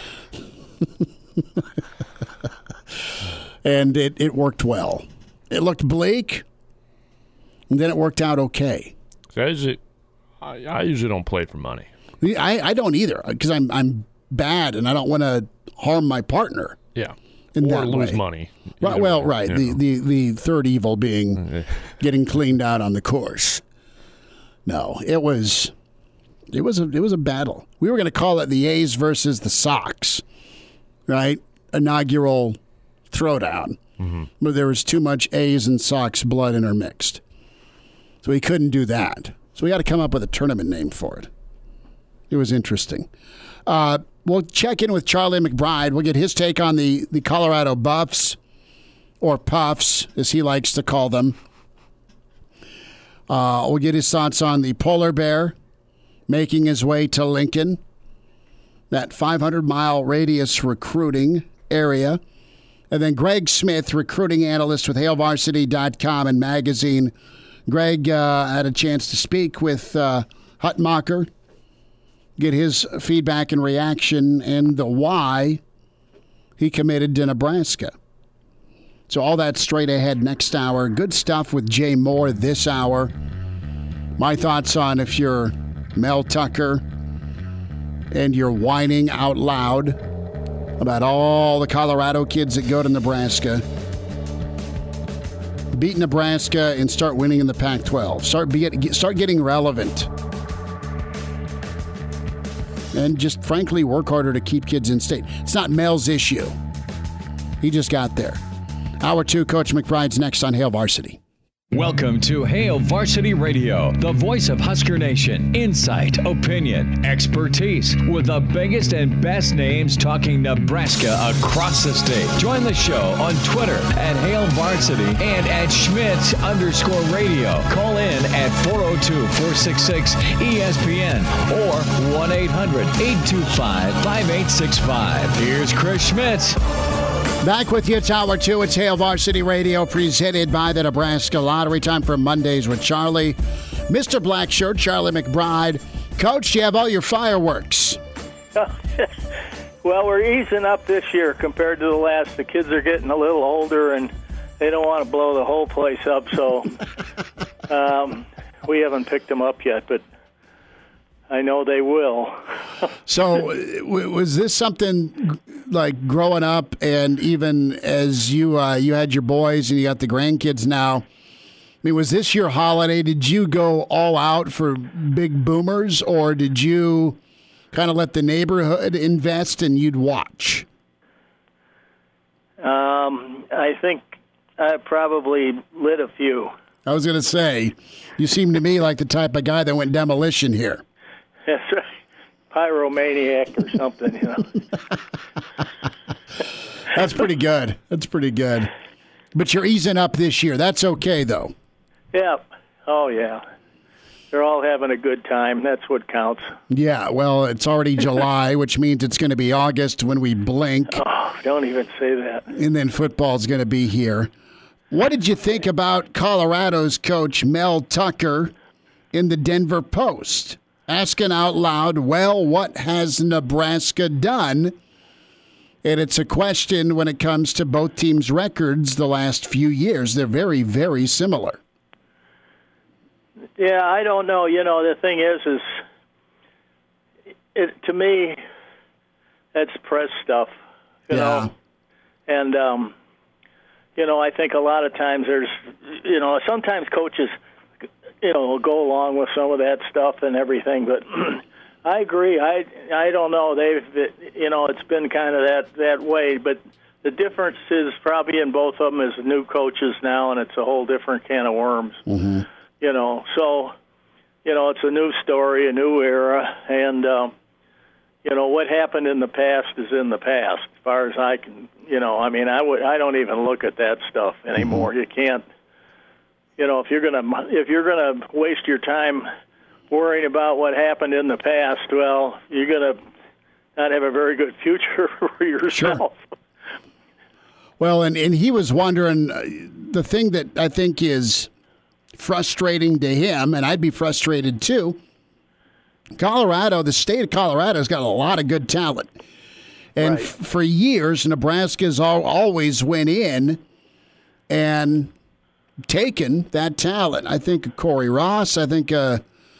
And it, it worked well. It looked bleak, and then it worked out okay.
So I usually, I, I usually don't play for money.
I, I don't either, because I'm I'm bad, and I don't want to harm my partner.
Yeah.
In
or
that
lose
way.
money.
Right, well,
way,
right. The, the the third evil being getting cleaned out on the course. No, it was it was a it was a battle. We were going to call it the A's versus the Sox, right? Inaugural throwdown. Mm-hmm. But there was too much A's and Sox blood intermixed. So we couldn't do that. So we got to come up with a tournament name for it. It was interesting. Uh, we'll check in with Charlie McBride. We'll get his take on the, the Colorado Buffs, or Puffs, as he likes to call them. Uh, we'll get his thoughts on the Polar Bear making his way to Lincoln, that five hundred mile radius recruiting area. And then Greg Smith, recruiting analyst with Hail Varsity dot com and magazine. Greg uh, had a chance to speak with uh, Hutmacher, get his feedback and reaction and the why he committed to Nebraska. So all that straight ahead next hour. Good stuff with Jay Moore this hour. My thoughts on if you're Mel Tucker and you're whining out loud about all the Colorado kids that go to Nebraska. Beat Nebraska and start winning in the Pac twelve. Start, be, start getting relevant. And just frankly work harder to keep kids in state. It's not Mel's issue. He just got there. Hour two, Coach McBride's next on Hail Varsity.
Welcome to Hail Varsity Radio, the voice of Husker Nation. Insight, opinion, expertise, with the biggest and best names talking Nebraska across the state. Join the show on Twitter at Hail Varsity and at Schmidt underscore radio. Call in at four oh two, four six six, E S P N or one eight hundred, eight two five, five eight six five. Here's Chris Schmidt.
Back with you, it's hour two. It's Hail Varsity Radio, presented by the Nebraska Lottery. Time for Mondays with Charlie. Mister Blackshirt, Charlie McBride. Coach, you have all your fireworks.
Well, we're easing up this year compared to the last. The kids are getting a little older, and they don't want to blow the whole place up, so um, we haven't picked them up yet, but I know they will.
So was this something like growing up, and even as you uh, you had your boys and you got the grandkids now, I mean, was this your holiday? Did you go all out for big boomers, or did you kind of let the neighborhood invest and you'd watch?
Um, I think I probably lit a few.
I was going to say, you seem to me like the type of guy that went demolition here.
That's right. Pyromaniac or something, you know.
That's pretty good. That's pretty good. But you're easing up this year. That's okay, though.
Yeah. Oh, yeah. They're all having a good time. That's what counts.
Yeah, well, it's already July, which means it's going to be August when we blink.
Oh, don't even say that.
And then football's going to be here. What did you think about Colorado's coach, Mel Tucker, in the Denver Post? asking out loud, well, what has Nebraska done? And it's a question when it comes to both teams' records the last few years. They're very, very similar.
Yeah, I don't know. You know, the thing is, is it, to me, that's press stuff, you
yeah.
know. And, um, you know, I think a lot of times there's, you know, sometimes coaches, you know, will go along with some of that stuff and everything, but I agree. I I don't know. They've, you know, it's been kind of that, that way, but the difference is probably in both of them is new coaches now, and it's a whole different can of worms.
Mm-hmm.
You know, so, you know, it's a new story, a new era, and, um, you know, what happened in the past is in the past, as far as I can, you know, I mean, I would, I don't even look at that stuff anymore. Mm-hmm. You can't, you know, if you're going to, if you're going to waste your time worrying about what happened in the past, well, you're going to not have a very good future for yourself.
Sure. Well, and, and he was wondering, uh, the thing that I think is frustrating to him, and I'd be frustrated too, Colorado, the state of Colorado has got a lot of good talent. And
right.
f- for years, Nebraska's all, always went in and taken that talent. I think Corey Ross, I think uh,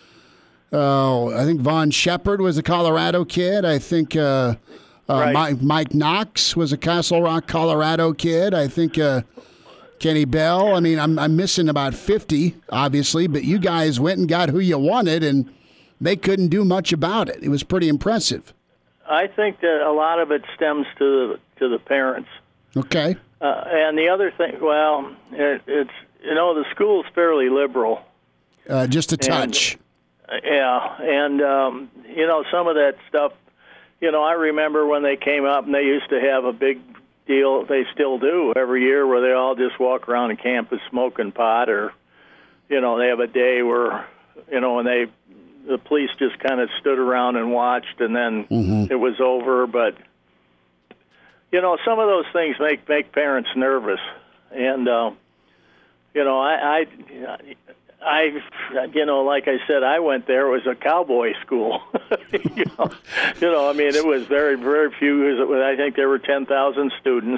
uh, I think Vaughn Shepard was a Colorado kid. I think uh, uh,
right.
Mike, Mike Knox was a Castle Rock, Colorado kid. I think uh, Kenny Bell. I mean, I'm, I'm missing about fifty, obviously, but you guys went and got who you wanted, and they couldn't do much about it. It was pretty impressive.
I think that a lot of it stems to the, to the parents.
Okay.
Uh, and the other thing, well, it, it's, you know, the school's fairly liberal.
Uh, just a touch.
And, yeah, and, um, you know, some of that stuff, you know, I remember when they came up and they used to have a big deal, they still do every year, where they all just walk around the campus smoking pot, or, you know, they have a day where, you know, and they, the police just kind of stood around and watched, and then mm-hmm. it was over. But, you know, some of those things make, make parents nervous. And, uh, you know, I, I, I, you know, like I said, I went there. It was a cowboy school. you know, you know, I mean, it was very, very few. It was, I think there were ten thousand students,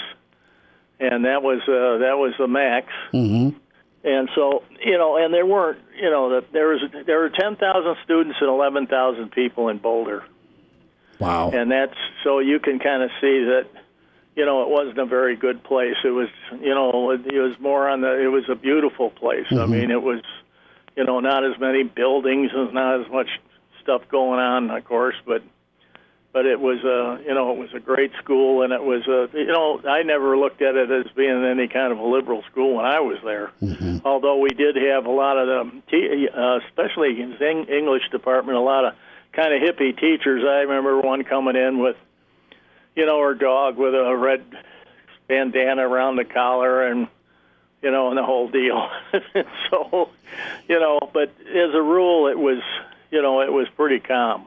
and that was uh, that was the max.
Mm-hmm.
And so, you know, and there weren't, you know, there was there were ten thousand students and eleven thousand people in Boulder.
Wow.
And that's, so you can kind of see that, you know, it wasn't a very good place. It was, you know, it was more on the, it was a beautiful place. Mm-hmm. I mean, it was, you know, not as many buildings, not as much stuff going on, of course, but but it was a, you know, it was a great school, and it was a, you know, I never looked at it as being any kind of a liberal school when I was there. Mm-hmm. Although we did have a lot of the, uh, especially in the English department, a lot of kind of hippie teachers. I remember one coming in with, you know, her dog with a red bandana around the collar, and, you know, and the whole deal. So, you know, but as a rule, it was, you know, it was pretty calm.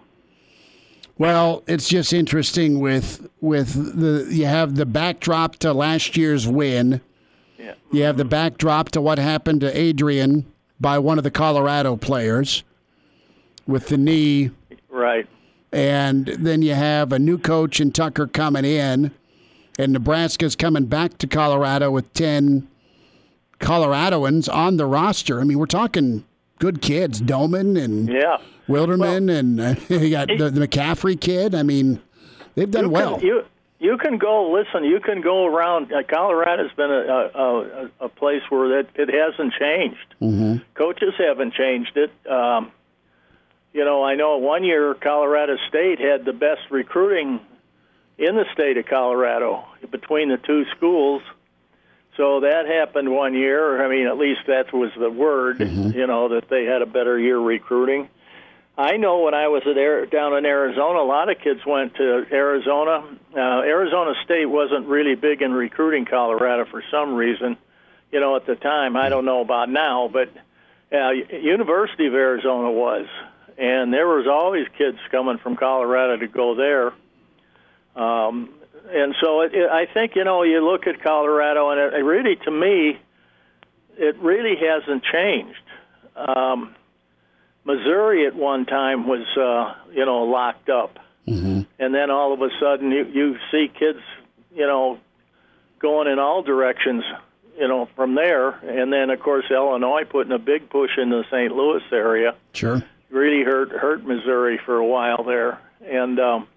Well, it's just interesting with with the you have the backdrop to last year's win.
Yeah.
You have the backdrop to what happened to Adrian by one of the Colorado players with the knee.
Right.
And then you have a new coach in Tucker coming in, and Nebraska's coming back to Colorado with ten Coloradoans on the roster. I mean, we're talking good kids, Doman and
yeah.
Wilderman, well, and uh, you got the, the McCaffrey kid. I mean, they've done
you
well.
Can, you you can go, listen, you can go around. Uh, Colorado's been a, a, a place where that it hasn't changed.
Mm-hmm.
Coaches haven't changed it. Um, you know, I know one year Colorado State had the best recruiting in the state of Colorado between the two schools. So that happened one year. I mean, at least that was the word, mm-hmm. you know, that they had a better year recruiting. I know when I was at Air, down in Arizona, a lot of kids went to Arizona. Uh, Arizona State wasn't really big in recruiting Colorado for some reason, you know, at the time. I don't know about now, but uh, University of Arizona was. And there was always kids coming from Colorado to go there. Um, and so it, it, I think, you know, you look at Colorado, and it, it really, to me, it really hasn't changed. Um Missouri at one time was, uh, you know, locked up.
Mm-hmm.
And then all of a sudden you, you see kids, you know, going in all directions, you know, from there. And then, of course, Illinois putting a big push in the Saint Louis area.
Sure.
Really hurt hurt Missouri for a while there. And, um,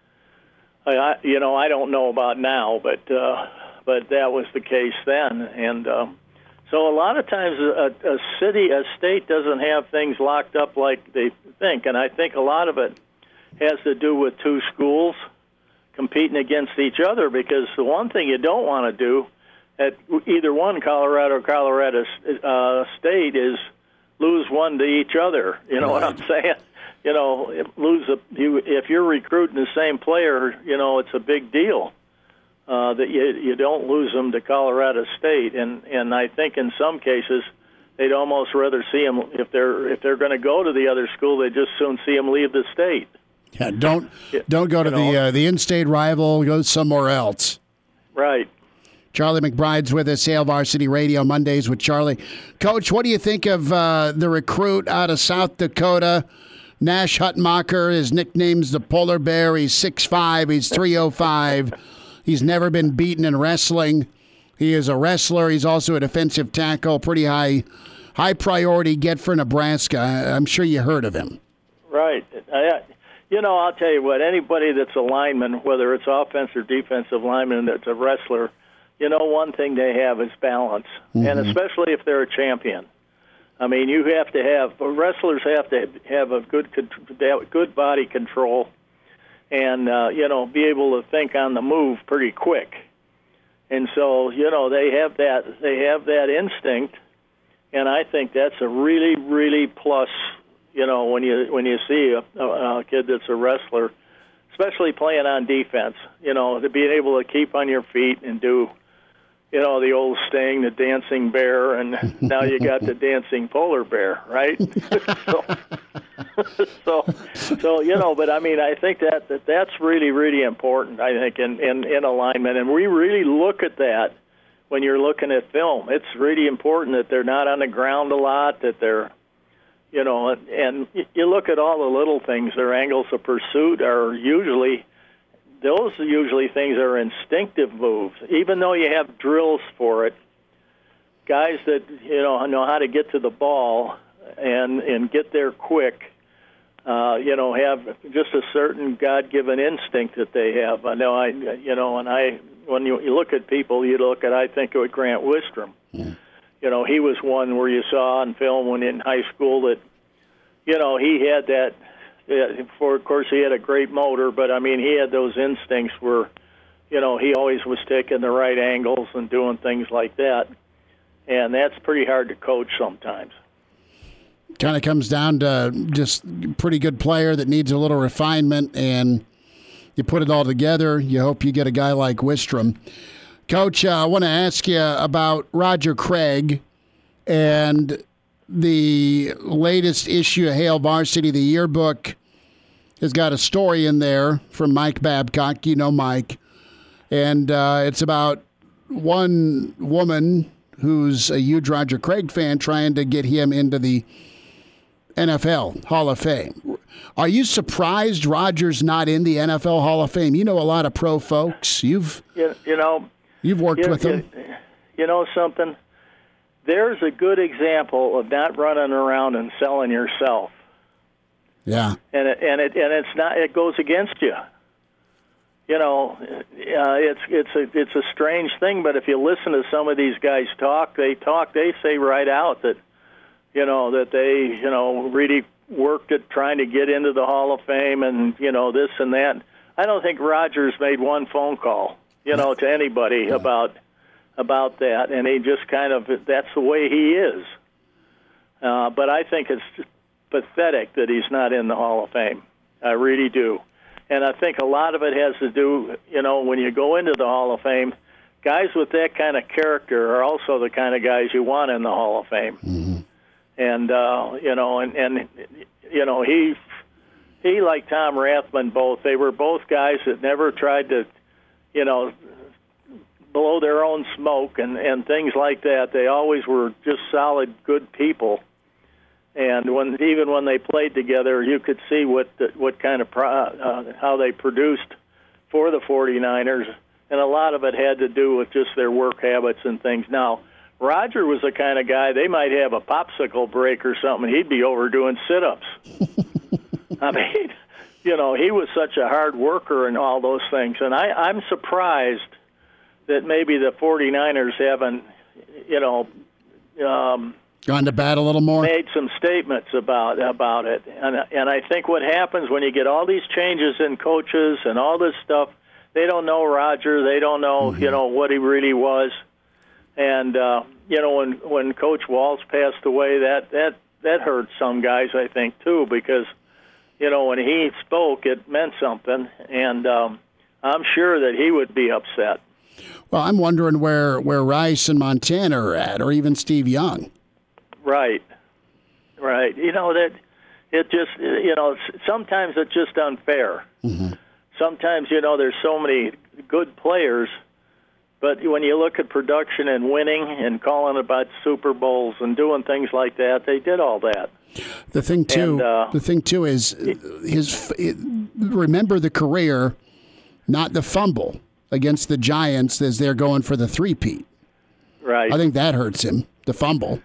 I, you know, I don't know about now, but uh, but that was the case then. And um, so a lot of times a, a city, a state doesn't have things locked up like they think. And I think a lot of it has to do with two schools competing against each other, because the one thing you don't want to do at either one, Colorado or Colorado uh, State, is lose one to each other. You know
Right.
what I'm saying? You know, lose a, you, if you're recruiting the same player, you know, it's a big deal uh, that you you don't lose them to Colorado State. And, and I think in some cases they'd almost rather see them, if they're if they're going to go to the other school, they just soon see them leave the state.
Yeah, don't don't go to
You
the
know.
uh, the in-state rival. Go somewhere else.
Right.
Charlie McBride's with us, Hail Varsity Radio, Mondays with Charlie. Coach, what do you think of uh, the recruit out of South Dakota, Nash Hutmacher? His nickname's the Polar Bear. He's six five. He's three oh five. He's never been beaten in wrestling. He is a wrestler. He's also a defensive tackle. Pretty high high priority get for Nebraska. I'm sure you heard of him.
Right. I, you know, I'll tell you what, anybody that's a lineman, whether it's offense or defensive lineman that's a wrestler, you know, one thing they have is balance, mm-hmm. and especially if they're a champion. I mean, you have to have, wrestlers have to have a good good body control and, uh, you know, be able to think on the move pretty quick. And so, you know, they have that, they have that instinct, and I think that's a really, really plus, you know, when you when you see a, a, a kid that's a wrestler, especially playing on defense, you know, to be able to keep on your feet and do, you know, the old saying, the dancing bear, and now you got the dancing polar bear, right? so, so, so, you know, but I mean, I think that, that that's really, really important, I think, in, in, in alignment. And we really look at that when you're looking at film. It's really important that they're not on the ground a lot, that they're, you know, and you look at all the little things. Their angles of pursuit are usually, those are usually things that are instinctive moves. Even though you have drills for it, guys that, you know, know how to get to the ball and, and get there quick, uh, you know, have just a certain God-given instinct that they have. I know, I, you know, and I, when you, you look at people, you look at, I think, of Grant Wistrom. Yeah. You know, he was one where you saw on film when in high school that, you know, he had that, yeah, for, of course, he had a great motor, but, I mean, he had those instincts where, you know, he always was taking the right angles and doing things like that. And that's pretty hard to coach sometimes.
Kind of comes down to just pretty good player that needs a little refinement, and you put it all together. You hope you get a guy like Wistrom. Coach, uh, I want to ask you about Roger Craig and the latest issue of Hail Varsity. The yearbook has got a story in there from Mike Babcock. You know Mike. And uh, it's about one woman who's a huge Roger Craig fan trying to get him into the N F L Hall of Fame. Are you surprised Roger's not in the N F L Hall of Fame? You know a lot of pro folks. You've
you, you know
you've worked
you,
with them.
You, you know something? There's a good example of not running around and selling yourself.
Yeah.
And it, and it and it's not. It goes against you. You know, uh, it's it's a it's a strange thing. But if you listen to some of these guys talk, they talk. They say right out that, you know, that they, you know, really worked at trying to get into the Hall of Fame and, you know, this and that. I don't think Rogers made one phone call, you know, to anybody yeah. about about that, and he just kind of, that's the way he is. Uh, but I think it's pathetic that he's not in the Hall of Fame. I really do. And I think a lot of it has to do, you know, when you go into the Hall of Fame, guys with that kind of character are also the kind of guys you want in the Hall of Fame.
Mm-hmm.
And, uh, you know, and, and, you know, he, he, like Tom Rathman, both, they were both guys that never tried to, you know, blow their own smoke and, and things like that. They always were just solid, good people. And when even when they played together, you could see what the, what kind of pro, uh, how they produced for the 49ers, and a lot of it had to do with just their work habits and things. Now, Roger was the kind of guy, they might have a popsicle break or something, he'd be over doing sit-ups. I mean, you know, he was such a hard worker and all those things. And I, I'm surprised that maybe the 49ers haven't, you know, um,
gone to bat a little more,
made some statements about about it. And and I think what happens when you get all these changes in coaches and all this stuff, they don't know Roger, they don't know, mm-hmm. you know, what he really was. And uh, you know, when when Coach Walsh passed away, that that that hurt some guys, I think, too, because you know when he spoke, it meant something, and um, I'm sure that he would be upset.
Well, I'm wondering where where Rice and Montana are at, or even Steve Young.
Right, right. You know that it just you know sometimes it's just unfair.
Mm-hmm.
Sometimes you know there's so many good players, but when you look at production and winning and calling about Super Bowls and doing things like that, they did all that.
The thing too,
and, uh,
the thing too is his. It, remember the career, not the fumble against the Giants as they're going for the three-peat.
Right.
I think that hurts him. The fumble.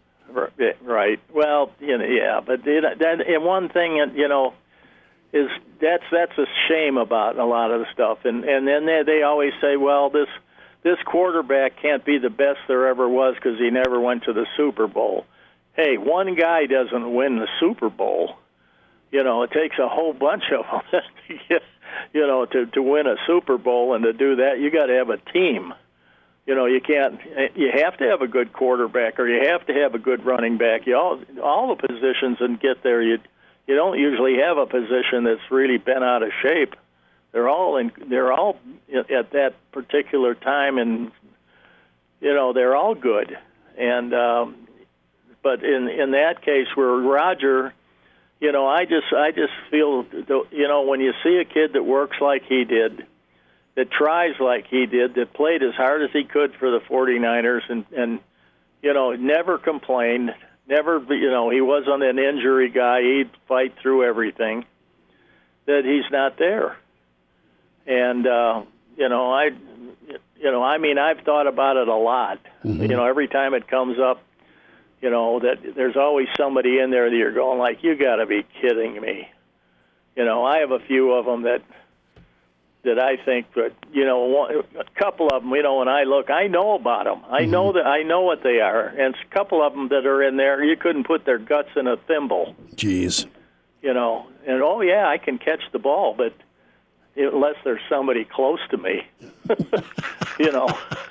Right. Well, you know, yeah, but it, that, and one thing, you know, is that's that's a shame about a lot of the stuff, and and then they they always say, well, this this quarterback can't be the best there ever was because he never went to the Super Bowl. Hey, one guy doesn't win the Super Bowl. You know, it takes a whole bunch of them to get, you know, to to win a Super Bowl, and to do that, you got to have a team. You know, you can't. You have to have a good quarterback, or you have to have a good running back. You all all the positions, and get there. You you don't usually have a position that's really been out of shape. They're all in. They're all at that particular time, and you know they're all good. And um, but in in that case, where Roger, you know, I just I just feel, you know, when you see a kid that works like he did, that tries like he did, that played as hard as he could for the 49ers, and, and you know, never complained, never, you know, he wasn't an injury guy, he'd fight through everything, that he's not there. And, uh, you know, I, you know, I mean, I've thought about it a lot. Mm-hmm. You know, every time it comes up, you know, that there's always somebody in there that you're going like, you got to be kidding me. You know, I have a few of them that, that I think that, you know, one, a couple of them, you know, when I look, I know about them. I mm-hmm. know that I know what they are. And a couple of them that are in there, you couldn't put their guts in a thimble.
Jeez.
You know, and, oh, yeah, I can catch the ball, but unless there's somebody close to me, you know,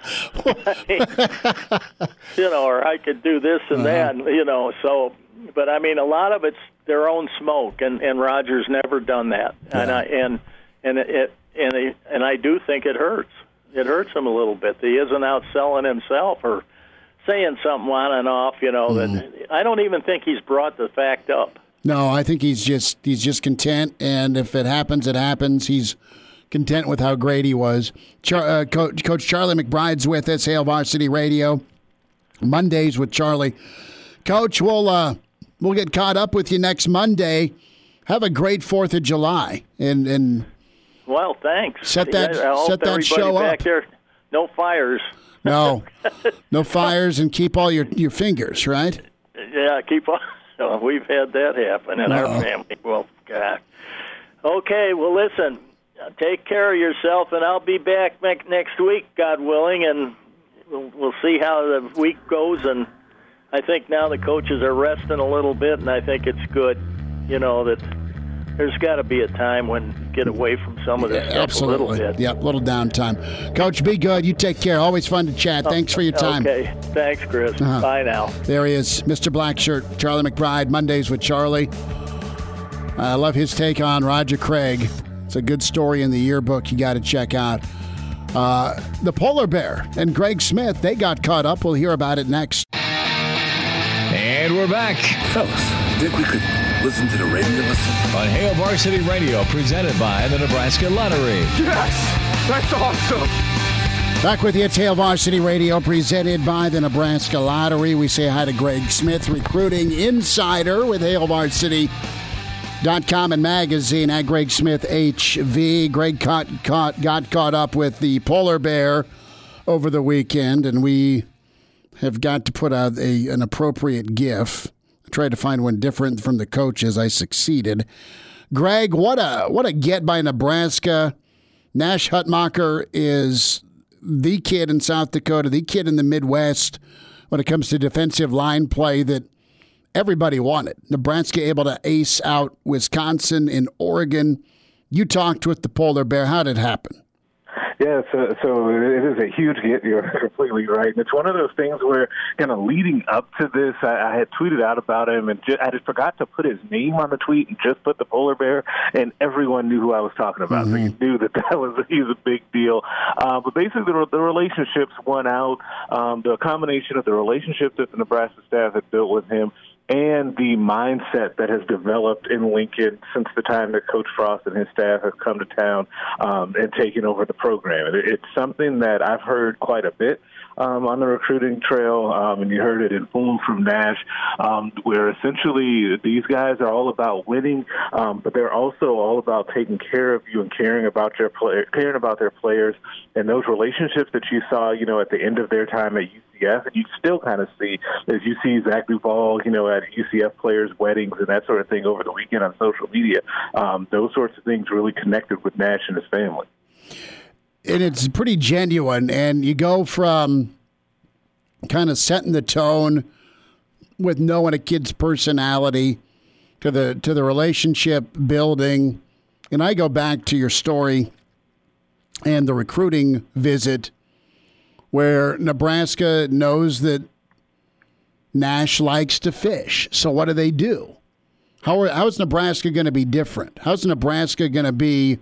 I mean, you know, or I could do this and uh-huh. that, you know, so, but I mean, a lot of it's their own smoke, and, and Rodgers never done that. Yeah. And I, and, and it, And he, and I do think it hurts. It hurts him a little bit. He isn't out selling himself or saying something on and off. You know mm. that I don't even think he's brought the fact up.
No, I think he's just he's just content, and if it happens, it happens. He's content with how great he was. Char, uh, Coach, Coach Charlie McBride's with us, Hail Varsity Radio, Mondays with Charlie. Coach, we'll uh, we'll get caught up with you next Monday. Have a great Fourth of July, and and.
Well, thanks.
Set that,
I hope
set that show
back
up.
There, no fires.
No, no fires, and keep all your, your fingers, right?
Yeah, keep on. Oh, we've had that happen in Uh-oh. our family. Well, God. Okay, well, listen, take care of yourself, and I'll be back next week, God willing, and we'll, we'll see how the week goes. And I think now the coaches are resting a little bit, and I think it's good, you know, that there's got to be a time when you get away from some of this
yeah,
stuff
absolutely.
a little bit.
Yeah, a little downtime. Coach, be good. You take care. Always fun to chat. Thanks for your time.
Okay. Thanks, Chris.
Uh-huh.
Bye now.
There he is, Mister Blackshirt, Charlie McBride, Mondays with Charlie. I love his take on Roger Craig. It's a good story in the yearbook you got to check out. Uh, the Polar Bear and Greg Smith, they got caught up. We'll hear about it next.
And we're back.
Fellas, think we could listen to the radio listen?
On Hail Varsity Radio, presented by the Nebraska Lottery.
Yes! That's awesome!
Back with you at Hail Varsity Radio, presented by the Nebraska Lottery. We say hi to Greg Smith, recruiting insider with Hail Varsity dot com and magazine at Greg Smith H V. Greg caught, caught, got caught up with the polar bear over the weekend, and we have got to put out a, an appropriate GIF. I tried to find one different from the coaches. I succeeded. Greg, what a what a get by Nebraska. Nash Hutmacher is the kid in South Dakota, the kid in the Midwest when it comes to defensive line play that everybody wanted. Nebraska able to ace out Wisconsin and Oregon. You talked with the polar bear. How did it happen?
Yeah, so, so it is a huge get. You're completely right. And it's one of those things where, kind of leading up to this, I, I had tweeted out about him, and just, I just forgot to put his name on the tweet and just put the polar bear, and everyone knew who I was talking about. Mm-hmm. So you knew that that was he was a big deal. Uh, but basically, the, the relationships won out. Um, the combination of the relationship that the Nebraska staff had built with him and the mindset that has developed in Lincoln since the time that Coach Frost and his staff have come to town um, and taken over the program. It, it's something that I've heard quite a bit um, on the recruiting trail, um, and you heard it in full from Nash, um, where essentially these guys are all about winning, um, but they're also all about taking care of you and caring about your play, caring about their players, and those relationships that you saw, you know, at the end of their time at U C F, and you still kind of see as you see Zach Duvall, you know, at U C F players' weddings and that sort of thing over the weekend on social media. Um, those sorts of things really connected with Nash and his family.
And it's pretty genuine, and you go from kind of setting the tone with knowing a kid's personality to the to the relationship building. And I go back to your story and the recruiting visit where Nebraska knows that Nash likes to fish. So what do they do? How are, how is Nebraska going to be different? How's Nebraska going to be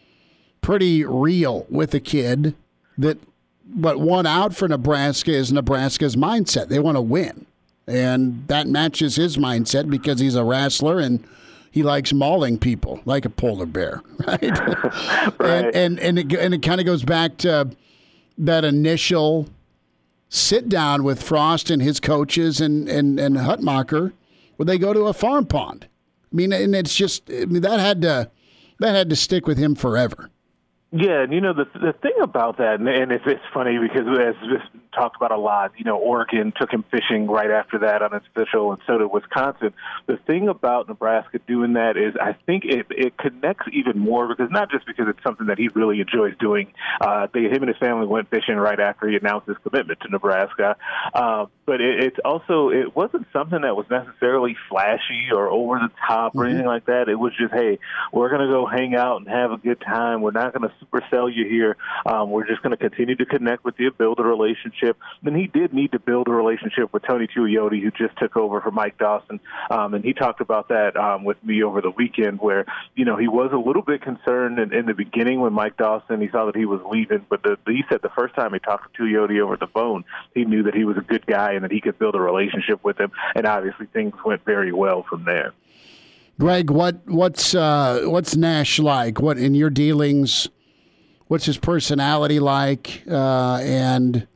pretty real with a kid that what won out for Nebraska is Nebraska's mindset. They want to win. And that matches his mindset because he's a wrestler and he likes mauling people like a polar bear, right?
right.
And and and it, and it kind of goes back to that initial sit down with Frost and his coaches and and and Hutmacher where they go to a farm pond. I mean, and it's just I mean, that had to that had to stick with him forever.
Yeah, and you know the the thing about that, and, and it's, it's funny because as this talked about a lot, you know, Oregon took him fishing right after that on its official, and so did Wisconsin. The thing about Nebraska doing that is I think it, it connects even more because not just because it's something that he really enjoys doing. Uh, they, him and his family went fishing right after he announced his commitment to Nebraska, uh, but it, it's also it wasn't something that was necessarily flashy or over the top or mm-hmm. anything like that. It was just, hey, we're going to go hang out and have a good time. We're not going to super sell you here. Um, we're just going to continue to connect with you, build a relationship. And he did need to build a relationship with Tony Tuioti, who just took over for Mike Dawson. Um, and he talked about that um, with me over the weekend where, you know, he was a little bit concerned in, in the beginning when Mike Dawson, he saw that he was leaving. But the, he said the first time he talked to Tuioti over the phone, he knew that he was a good guy and that he could build a relationship with him. And obviously things went very well from there.
Greg, what what's uh, what's Nash like? What in your dealings? What's his personality like? Uh, and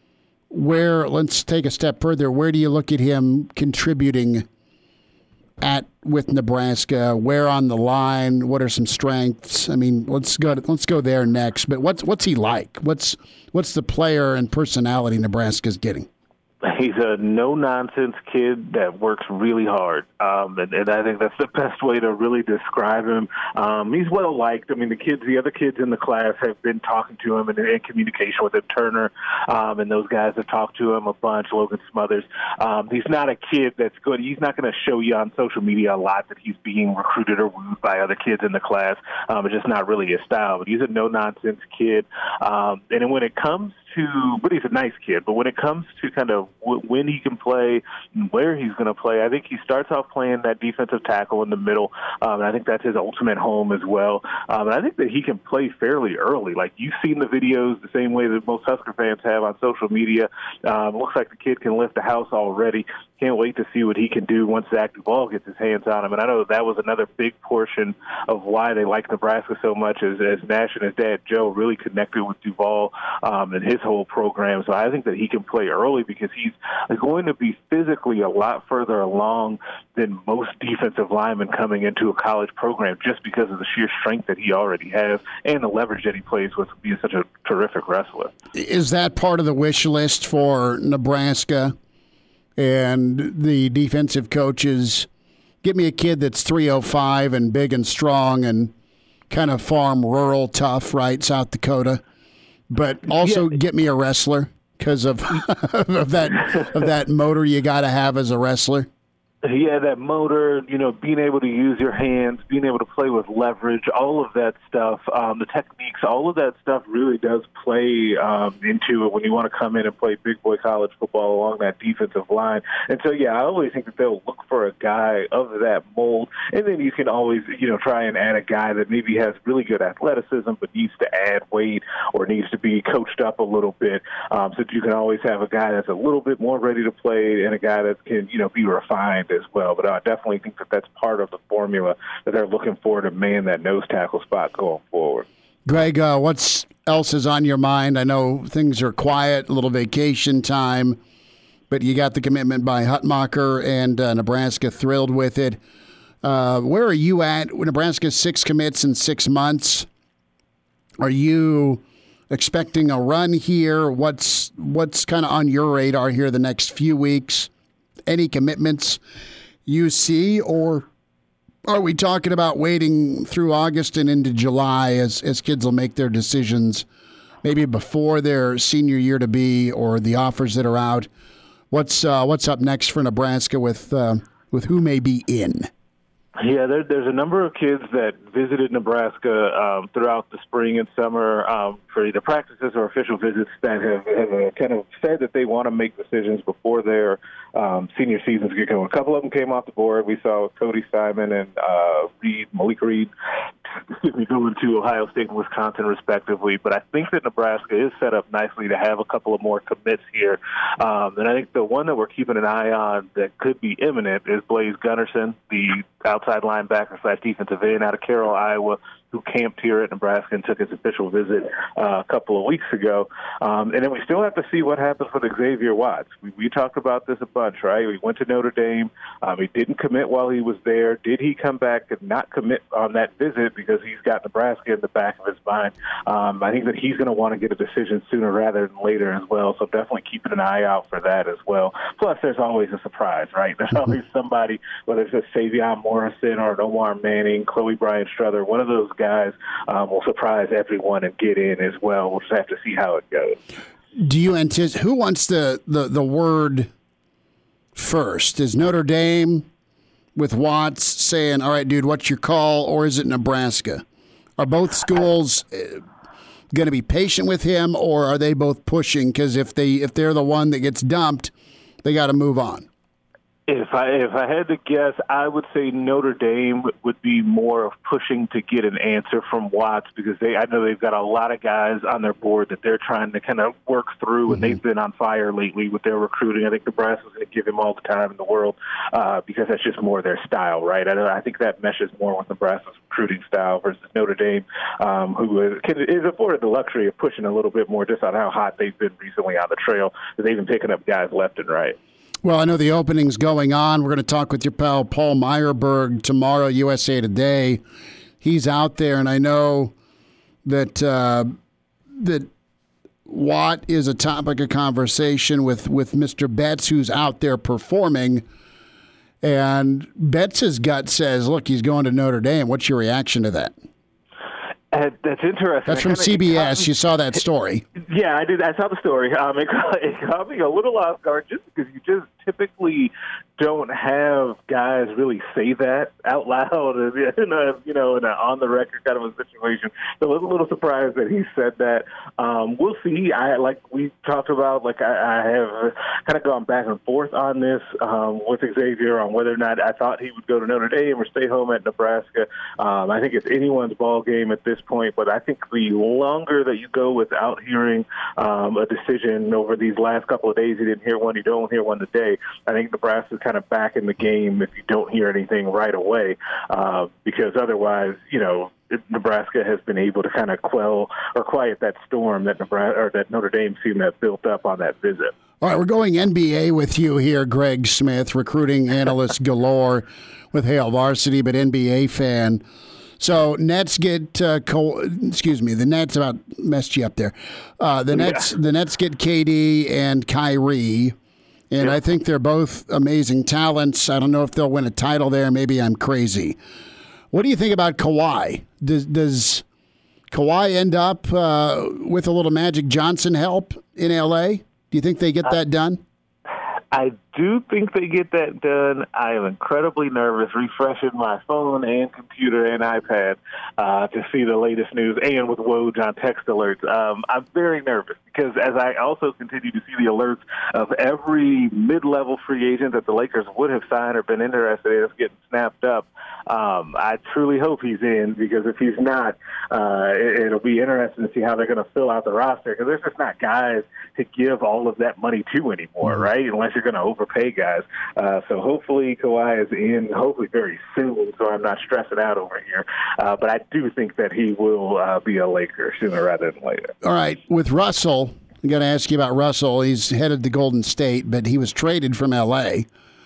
where? Let's take a step further. Where do you look at him contributing at with Nebraska? Where on the line? What are some strengths? I mean, let's go. To, let's go there next. But what's what's he like? What's what's the player and personality Nebraska's getting?
He's a no-nonsense kid that works really hard, um, and, and I think that's the best way to really describe him. Um, he's well-liked. I mean, the kids, the other kids in the class have been talking to him and in communication with him. Turner um, and those guys have talked to him a bunch, Logan Smothers. Um, he's not a kid that's good. He's not going to show you on social media a lot that he's being recruited or wooed by other kids in the class. Um, it's just not really his style, but he's a no-nonsense kid. Um, and when it comes to, but he's a nice kid, but when it comes to kind of w- when he can play and where he's going to play, I think he starts off playing that defensive tackle in the middle, um, and I think that's his ultimate home as well. Um, and I think that he can play fairly early. Like, you've seen the videos the same way that most Husker fans have on social media. Um, looks like the kid can lift the house already. can't wait to see what he can do once Zach Duval gets his hands on him. And I know that was another big portion of why they like Nebraska so much, as, as Nash and his dad, Joe, really connected with Duval um, and his whole program. So I think that he can play early because he's going to be physically a lot further along than most defensive linemen coming into a college program, just because of the sheer strength that he already has and the leverage that he plays with being such a terrific wrestler.
Is that part of the wish list for Nebraska and the defensive coaches? Give me a kid that's three oh five and big and strong and kind of farm rural tough, right, South Dakota, but also yeah. get me a wrestler because of of that of that motor you got to have as a wrestler.
Yeah, that motor, you know, being able to use your hands, being able to play with leverage, all of that stuff, um, the techniques, all of that stuff really does play um, into it when you want to come in and play big boy college football along that defensive line. And so, yeah, I always think that they'll look for a guy of that mold, and then you can always, you know, try and add a guy that maybe has really good athleticism but needs to add weight or needs to be coached up a little bit, um, so that you can always have a guy that's a little bit more ready to play and a guy that can, you know, be refined as well. But I definitely think that that's part of the formula that they're looking for to man that nose tackle spot going forward.
Greg, uh, what else is on your mind? I know things are quiet, a little vacation time, but you got the commitment by Hutmacher and uh, Nebraska thrilled with it. Uh, where are you at? Nebraska's six commits in six months. Are you expecting a run here? What's what's kind of on your radar here the next few weeks? Any commitments you see, or are we talking about waiting through August and into July as, as kids will make their decisions maybe before their senior year to be or the offers that are out? What's uh, what's up next for Nebraska with uh, with who may be in?
Yeah, there, there's a number of kids that visited Nebraska um, throughout the spring and summer um, for either practices or official visits that have, have uh, kind of said that they want to make decisions before their um, senior seasons get going. A couple of them came off the board. We saw Cody Simon and uh, Reed, Malik Reed, excuse me, going to Ohio State and Wisconsin respectively. But I think that Nebraska is set up nicely to have a couple of more commits here. Um, and I think the one that we're keeping an eye on that could be imminent is Blaze Gunnerson, the outside linebacker slash defensive end out of Carroll, Iowa, who camped here at Nebraska and took his official visit uh, a couple of weeks ago. Um, and then we still have to see what happens with Xavier Watts. We, we talked about this a bunch, right? We went to Notre Dame. Um, he didn't commit while he was there. Did he come back and not commit on that visit because he's got Nebraska in the back of his mind? Um, I think that he's going to want to get a decision sooner rather than later as well, so definitely keeping an eye out for that as well. Plus, there's always a surprise, right? There's always somebody, whether it's a Savion Morrison or an Omar Manning, Chloe Bryan-Strother, one of those guys um, will surprise everyone and get in as well. We'll just have to see how it goes.
Do you anticipate, who wants the, the, the word first? Is Notre Dame with Watts saying, all right, dude, what's your call, or is it Nebraska? Are both schools going to be patient with him, or are they both pushing? Because if, they, if they're the one that gets dumped, they got to move on.
If I if I had to guess, I would say Notre Dame would be more of pushing to get an answer from Watts, because they I know they've got a lot of guys on their board that they're trying to kind of work through, mm-hmm. and they've been on fire lately with their recruiting. I think Nebraska's going to give him all the time in the world uh, because that's just more their style, right? I, I think that meshes more with Nebraska's recruiting style versus Notre Dame, um, who is, can, is afforded the luxury of pushing a little bit more just on how hot they've been recently on the trail. They've been picking up guys left and right.
Well, I know the opening's going on. We're going to talk with your pal Paul Meyerberg tomorrow, U S A Today. He's out there, and I know that uh, that Watt is a topic of conversation with, with Mister Betts, who's out there performing. And Betts' gut says, look, he's going to Notre Dame. What's your reaction to that?
Uh, that's interesting.
That's from C B S. You saw that story.
Yeah, I did. I saw the story. Um, it, it caught me a little off guard just because you just typically don't have guys really say that out loud in a, you know, in an on-the-record kind of a situation. So I was a little surprised that he said that. Um, we'll see. I like we talked about, like I, I have kind of gone back and forth on this um, with Xavier on whether or not I thought he would go to Notre Dame or stay home at Nebraska. Um, I think it's anyone's ball game at this point, but I think the longer that you go without hearing um, a decision over these last couple of days, you didn't hear one, you don't hear one today, away, I think Nebraska's kind of back in the game if you don't hear anything right away, uh, because otherwise, you know, Nebraska has been able to kind of quell or quiet that storm that Nebraska or that Notre Dame seemed to have built up on that visit.
All right, we're going N B A with you here, Greg Smith, recruiting analyst galore with Hail Varsity, but N B A fan. So Nets get, uh, co- excuse me, the Nets about messed you up there. Uh, the Nets, yeah. the Nets get K D and Kyrie, and yeah. I think they're both amazing talents. I don't know if they'll win a title there. Maybe I'm crazy. What do you think about Kawhi? Does does Kawhi end up uh, with a little Magic Johnson help in L A? Do you think they get that done?
I do think they get that done. I am incredibly nervous refreshing my phone and computer and iPad uh, to see the latest news and with Woj on text alerts. Um, I'm very nervous because as I also continue to see the alerts of every mid-level free agent that the Lakers would have signed or been interested in getting snapped up, um, I truly hope he's in, because if he's not, uh, it, it'll be interesting to see how they're going to fill out the roster, because there's just not guys to give all of that money to anymore, mm-hmm. right? Unless you're going to overpay guys. Uh, so hopefully Kawhi is in, hopefully very soon, so I'm not stressing out over here. Uh, but I do think that he will uh, be a Laker sooner rather than later.
All right. With Russell, I got to ask you about Russell. He's headed to Golden State, but he was traded from L A.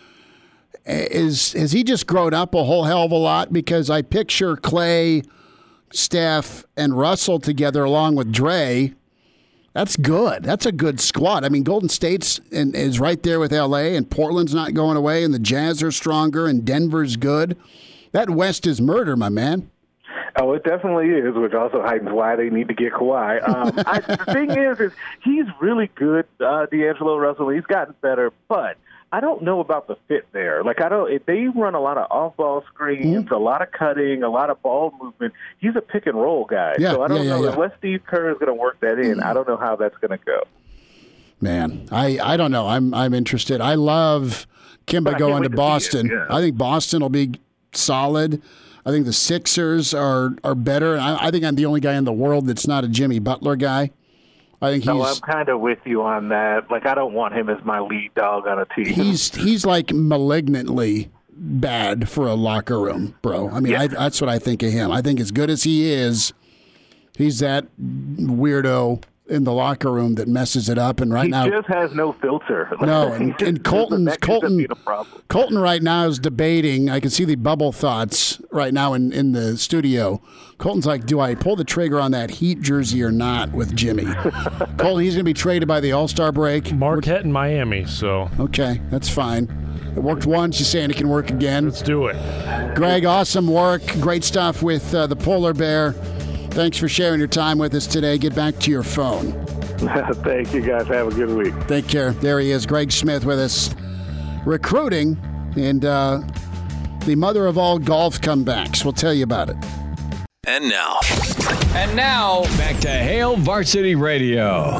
Is has he just grown up a whole hell of a lot? Because I picture Clay, Steph, and Russell together along with Dre. That's good. That's a good squad. I mean, Golden State's in, is right there with L A, and Portland's not going away, and the Jazz are stronger, and Denver's good. That West is murder, my man.
Oh, it definitely is, which also heightens why they need to get Kawhi. Um, I, the thing is, is he's really good, uh, D'Angelo Russell. He's gotten better, but I don't know about the fit there. Like, I don't. If they run a lot of off-ball screens, mm-hmm. a lot of cutting, a lot of ball movement. He's a pick and roll guy.
Yeah,
so I don't
yeah,
know
yeah,
unless
yeah.
Steve Kerr is going to work that in.
Mm-hmm.
I don't know how that's going to go.
Man, I, I don't know. I'm I'm interested. I love Kemba going to Boston. To yeah. I think Boston will be solid. I think the Sixers are are better. I, I think I'm the only guy in the world that's not a Jimmy Butler guy. I think he's.
No, I'm kind of with you on that. Like, I don't want him as my lead dog on a team.
He's he's like malignantly bad for a locker room, bro. I mean, yeah. I, that's what I think of him. I think as good as he is, he's that weirdo in the locker room that messes it up. And right
he
now,
he just has no filter.
No, and, and Colton, Colton, Colton right now is debating. I can see the bubble thoughts right now in, in the studio. Colton's like, do I pull the trigger on that Heat jersey or not with Jimmy? Colton, he's going to be traded by the All-Star break.
Marquette in Miami, so.
Okay, that's fine. It worked once. You're saying it can work again.
Let's do it.
Greg, awesome work. Great stuff with uh, the Polar Bear. Thanks for sharing your time with us today. Get back to your phone.
Thank you, guys. Have a good week.
Take care. There he is, Greg Smith with us. Recruiting and uh, the mother of all golf comebacks. We'll tell you about it.
And now. And now, back to Hail Varsity Radio.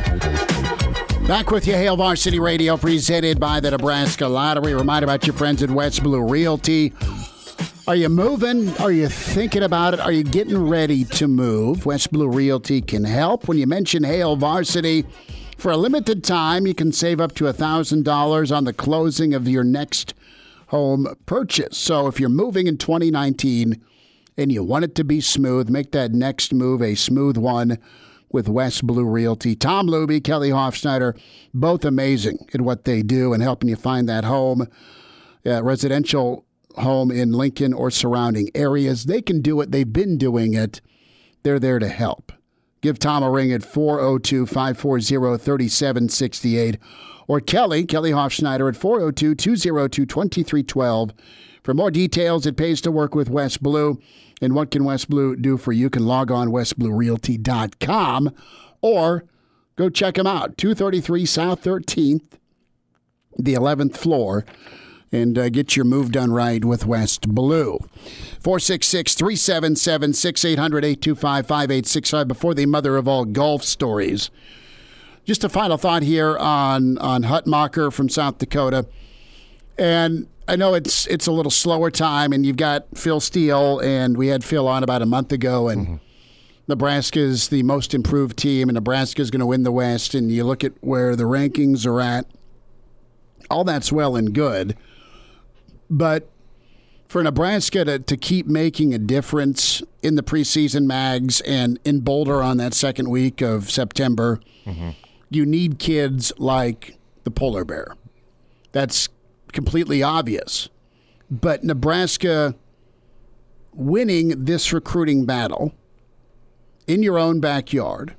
Back with you, Hail Varsity Radio, presented by the Nebraska Lottery. Remind about your friends at West Blue Realty. Are you moving? Are you thinking about it? Are you getting ready to move? West Blue Realty can help. When you mention Hail Varsity, for a limited time, you can save up to one thousand dollars on the closing of your next home purchase. So if you're moving in twenty nineteen and you want it to be smooth, make that next move a smooth one with West Blue Realty. Tom Luby, Kelly Hofschneider, both amazing at what they do and helping you find that home, uh, residential home in Lincoln or surrounding areas. They can do it. They've been doing it. They're there to help. Give Tom a ring at four oh two, five four zero, three seven six eight or Kelly, Kelly Hofschneider at four oh two, two oh two, two three one two. For more details, it pays to work with West Blue. And what can West Blue do for you? You can log on west blue realty dot com or go check them out. two thirty-three South thirteenth, the eleventh floor. And uh, get your move done right with West Blue. four six six, three seven seven, six eight hundred, eight two five, five eight six five. Before the mother of all golf stories. Just a final thought here on, on Hutmacher from South Dakota. And I know it's it's a little slower time, and you've got Phil Steele, and we had Phil on about a month ago, and mm-hmm. Nebraska's the most improved team, and Nebraska's going to win the West, and you look at where the rankings are at. all that's well and good. But for Nebraska to, to keep making a difference in the preseason mags and in Boulder on that second week of September, mm-hmm. you need kids like the polar bear. That's completely obvious. But Nebraska winning this recruiting battle in your own backyard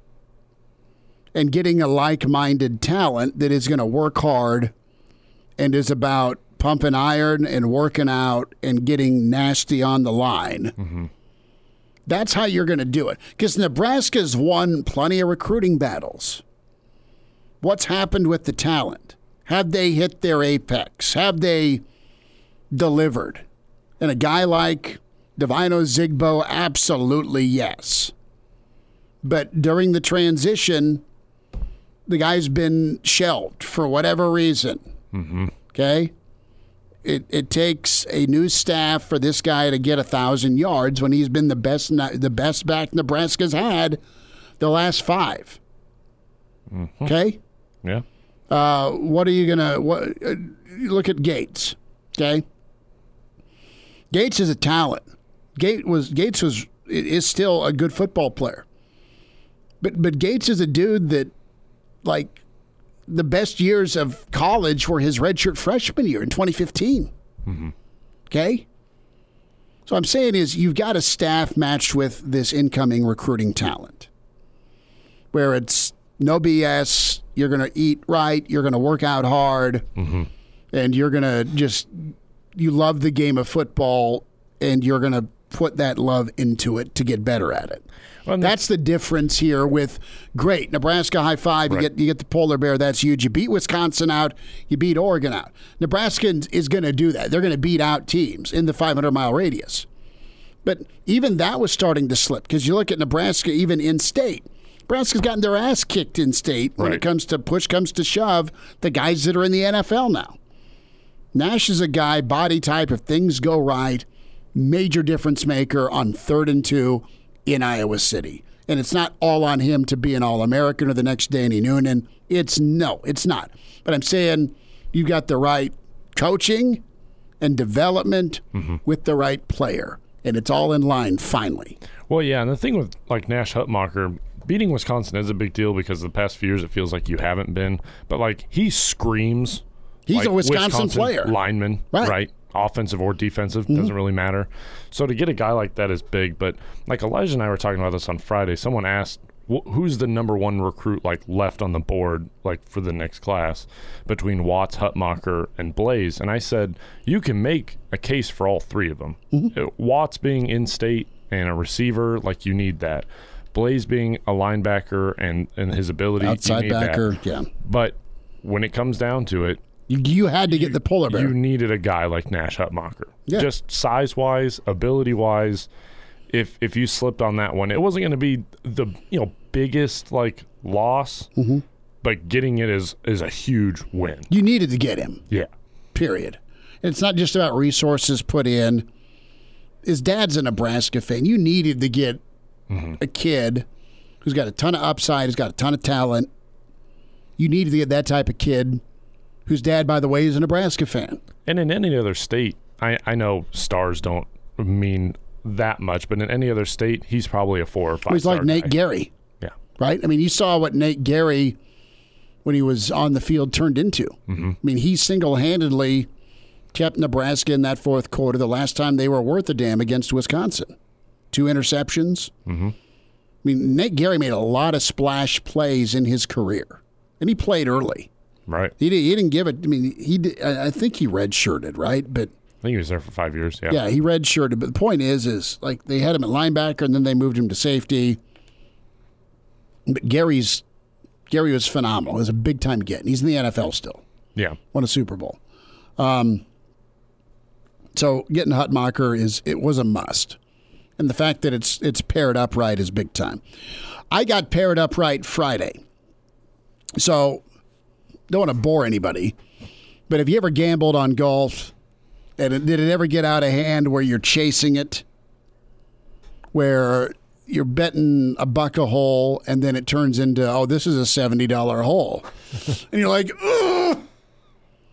and getting a like-minded talent that is going to work hard and is about pumping iron and working out and getting nasty on the line. Mm-hmm. That's how you're going to do it. Because Nebraska's won plenty of recruiting battles. What's happened with the talent? Have they hit their apex? Have they delivered? And a guy like Divino Zigbo, absolutely yes. But during the transition, the guy's been shelved for whatever reason. Mm-hmm. Okay? It it takes a new staff for this guy to get a thousand yards when he's been the best the best back Nebraska's had the last five. Mm-hmm. Okay?
Yeah.
Uh, what are you gonna what? Uh, look at Gates. Okay. Gates is a talent. Gates was Gates was is still a good football player. But but Gates is a dude that, like, the best years of college were his redshirt freshman year in twenty fifteen. Mm-hmm. Okay? So I'm saying is you've got a staff matched with this incoming recruiting talent where it's no B S, you're going to eat right, you're going to work out hard, mm-hmm. and you're going to just, you love the game of football, and you're going to put that love into it to get better at it. Well, that's the difference here with, great, Nebraska high five, right. you get you get the polar bear, that's huge. You beat Wisconsin out, you beat Oregon out. Nebraska is going to do that. They're going to beat out teams in the five hundred mile radius. But even that was starting to slip because you look at Nebraska even in state. Nebraska's gotten their ass kicked in state when right. it comes to push comes to shove, the guys that are in the N F L now. Nash is a guy, body type, if things go right, major difference maker on third and two in Iowa City. And it's not all on him to be an All-American or the next Danny Noonan. It's no, it's not. But I'm saying you've got the right coaching and development mm-hmm. with the right player. And it's all in line finally.
Well, yeah, and the thing with like Nash Hutmacher, beating Wisconsin is a big deal because the past few years it feels like you haven't been. But like he screams.
He's
like
a Wisconsin,
Wisconsin
player.
Lineman, right. right? Offensive or defensive, mm-hmm. doesn't really matter. So to get a guy like that is big. But like Elijah and I were talking about this on Friday. Someone asked, wh- who's the number one recruit like left on the board like for the next class between Watts, Hutmacher, and Blaze? And I said, you can make a case for all three of them. Mm-hmm. Watts being in-state and a receiver, like you need that. Blaze being a linebacker and, and his ability,
outside
you need
backer,
that.
yeah.
But when it comes down to it,
You, you had to get
you,
the polar bear.
You needed a guy like Nash Hutmacher.
Yeah.
Just size-wise, ability-wise. If if you slipped on that one, it wasn't going to be the you know biggest like loss, mm-hmm. but getting it is is a huge win.
You needed to get him.
Yeah.
Period. And it's not just about resources put in. His dad's a Nebraska fan. You needed to get mm-hmm. a kid who's got a ton of upside, who's got a ton of talent. You needed to get that type of kid whose dad, by the way, is a Nebraska fan.
And in any other state, I, I know stars don't mean that much, but in any other state, he's probably a four or five.
Well, he's like Nate
guy.
Gary.
Yeah.
Right? I mean, you saw what Nate Gary, when he was on the field, turned into. Mm-hmm. I mean, he single-handedly kept Nebraska in that fourth quarter the last time they were worth a damn against Wisconsin. Two interceptions. Mm-hmm. I mean, Nate Gary made a lot of splash plays in his career, and he played early.
Right.
He, did, he didn't give it. I mean, he. Did, I think he redshirted, right? But
I think he was there for five years. Yeah.
Yeah, he redshirted. But the point is, is like they had him at linebacker, and then they moved him to safety. But Gary's Gary was phenomenal. It was a big time get. And he's in the N F L still.
Yeah.
Won a Super Bowl. Um. So getting Hutmacher is it was a must, and the fact that it's it's paired up right is big time. I got paired up right Friday, so. Don't want to bore anybody, but have you ever gambled on golf, and it, did it ever get out of hand where you're chasing it, where you're betting a buck a hole, and then it turns into, oh, this is a seventy dollar hole, and you're like, ugh,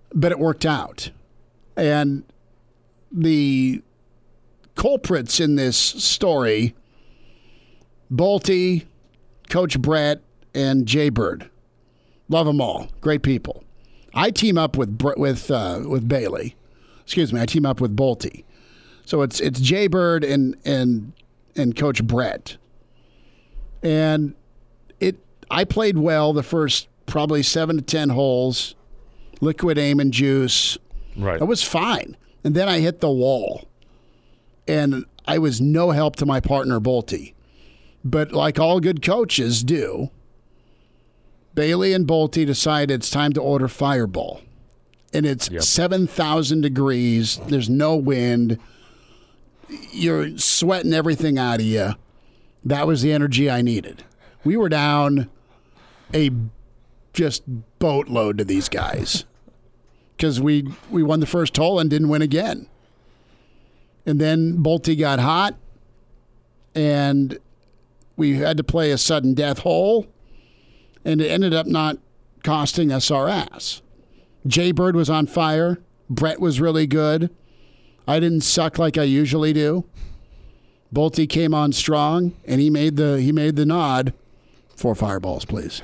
but it worked out. And the culprits in this story, Bolte, Coach Brett, and Jay Bird. Love them all. Great people. I team up with with uh, with Bailey. Excuse me. I team up with Bolte. So it's it's Jay Bird and and and Coach Brett. And it I played well the first probably seven to ten holes. Liquid aim and juice.
Right.
It was fine. And then I hit the wall. And I was no help to my partner, Bolte. But like all good coaches do, Bailey and Bolte decide it's time to order Fireball. And it's yep. seven thousand degrees. There's no wind. You're sweating everything out of you. That was the energy I needed. We were down a just boatload to these guys because we, we won the first hole and didn't win again. And then Bolte got hot, and we had to play a sudden death hole, and it ended up not costing us our ass. Jay Bird was on fire. Brett was really good. I didn't suck like I usually do. Bolte came on strong, and he made the he made the nod. Four fireballs, please.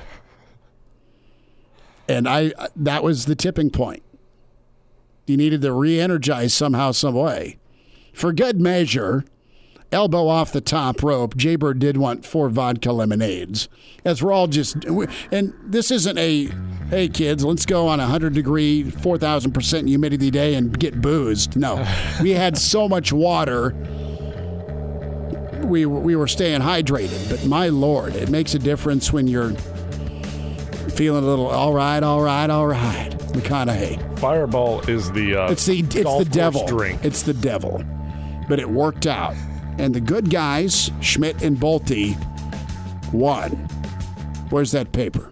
And I that was the tipping point. You needed to re-energize somehow, some way. For good measure, elbow off the top rope, Jay Bird did want four vodka lemonades. As we're all just, and this isn't a, hey kids, let's go on a one hundred degree, four thousand percent humidity day and get boozed. No, we had so much water, we, we were staying hydrated. But my Lord, it makes a difference when you're feeling a little, all right, all right, all right. McConaughey.
Fireball is the uh,
it's the, it's the devil.
Drink.
It's the devil. But it worked out. And the good guys, Schmidt and Bolte, won. Where's that paper?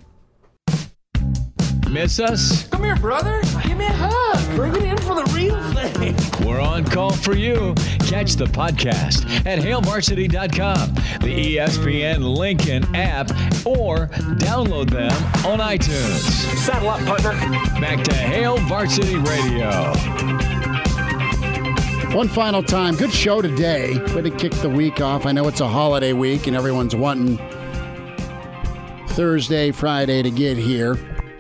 Miss us?
Come here, brother. Give me a hug. Bring it in for the real thing.
We're on call for you. Catch the podcast at hail varsity dot com, the E S P N Lincoln app, or download them on iTunes.
Saddle up, partner.
Back to Hail Varsity Radio.
One final time. Good show today. Way to kick the week off. I know it's a holiday week and everyone's wanting Thursday, Friday to get here.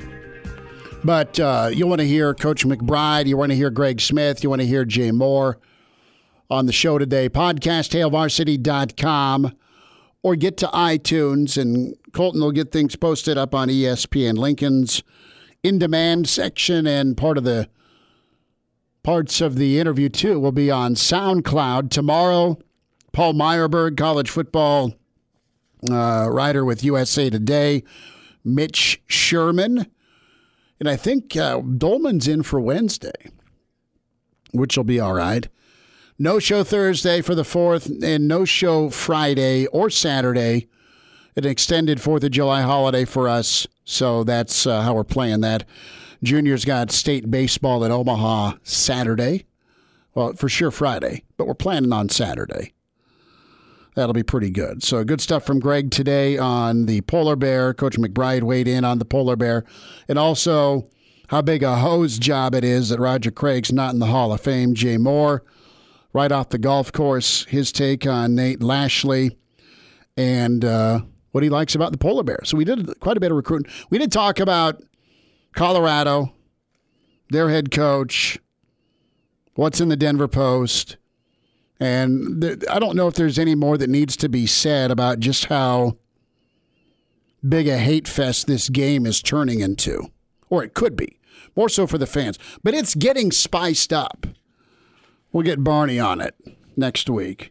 But uh, you want to hear Coach McBride. You want to hear Greg Smith. You want to hear Jay Moore on the show today. Podcast, hail varsity dot com. Or get to iTunes, and Colton will get things posted up on E S P N Lincoln's in-demand section, and part of the parts of the interview, too, will be on SoundCloud. Tomorrow, Paul Meyerberg, college football uh, writer with U S A Today, Mitch Sherman. And I think uh, Dolman's in for Wednesday, which will be all right. No show Thursday for the fourth, and no show Friday or Saturday. An extended fourth of July holiday for us, so that's uh, how we're playing that. Junior's got state baseball in Omaha Saturday. Well, for sure Friday, but we're planning on Saturday. That'll be pretty good. So good stuff from Greg today on the Polar Bear. Coach McBride weighed in on the Polar Bear. And also how big a hose job it is that Roger Craig's not in the Hall of Fame. Jay Moore, right off the golf course, his take on Nate Lashley and uh, what he likes about the Polar Bear. So we did quite a bit of recruiting. We did talk about Colorado, their head coach, what's in the Denver Post. And th- I don't know if there's any more that needs to be said about just how big a hate fest this game is turning into. Or it could be. More so for the fans. But it's getting spiced up. We'll get Barney on it next week.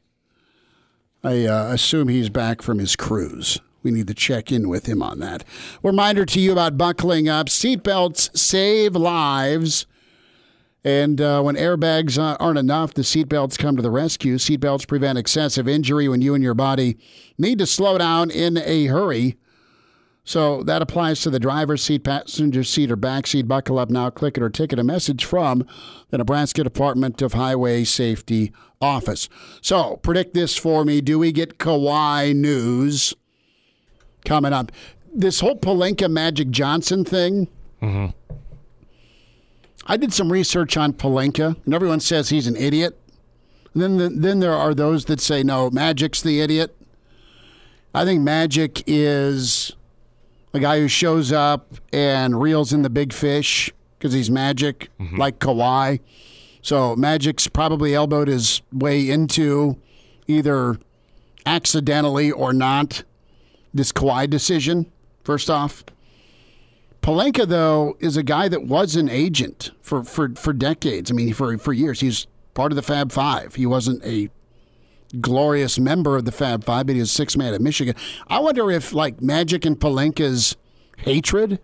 I uh, assume he's back from his cruise. We need to check in with him on that. Reminder to you about buckling up. Seatbelts save lives. And uh, when airbags aren't enough, the seatbelts come to the rescue. Seatbelts prevent excessive injury when you and your body need to slow down in a hurry. So that applies to the driver's seat, passenger seat, or back seat. Buckle up now, click it or ticket. A message from the Nebraska Department of Highway Safety Office. So predict this for me. Do we get Kawhi news coming up? This whole Pelinka Magic Johnson thing, mm-hmm. I did some research on Pelinka, and everyone says he's an idiot. And then, the, then there are those that say, no, Magic's the idiot. I think Magic is a guy who shows up and reels in the big fish because he's Magic, mm-hmm. like Kawhi. So Magic's probably elbowed his way into either accidentally or not this Kawhi decision, first off. Pelinka, though, is a guy that was an agent for, for, for decades. I mean, for, for years. He's part of the Fab Five. He wasn't a glorious member of the Fab Five, but he was sixth man at Michigan. I wonder if, like, Magic and Pelinka's hatred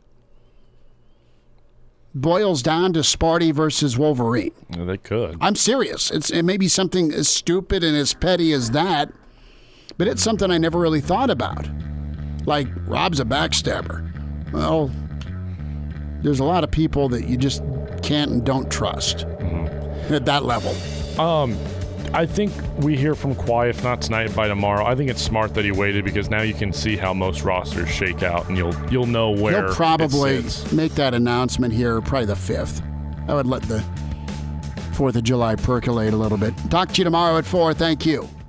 boils down to Sparty versus Wolverine.
Yeah, they could.
I'm serious. It's, it may be something as stupid and as petty as that, but it's something I never really thought about. Like, Rob's a backstabber. Well, there's a lot of people that you just can't and don't trust mm-hmm. at that level.
Um, I think we hear from Kawhi, if not tonight, by tomorrow. I think it's smart that he waited because now you can see how most rosters shake out, and you'll you'll know where
He'll probably
it sits.
Make that announcement here, probably the fifth. I would let the fourth of July percolate a little bit. Talk to you tomorrow at four. Thank you.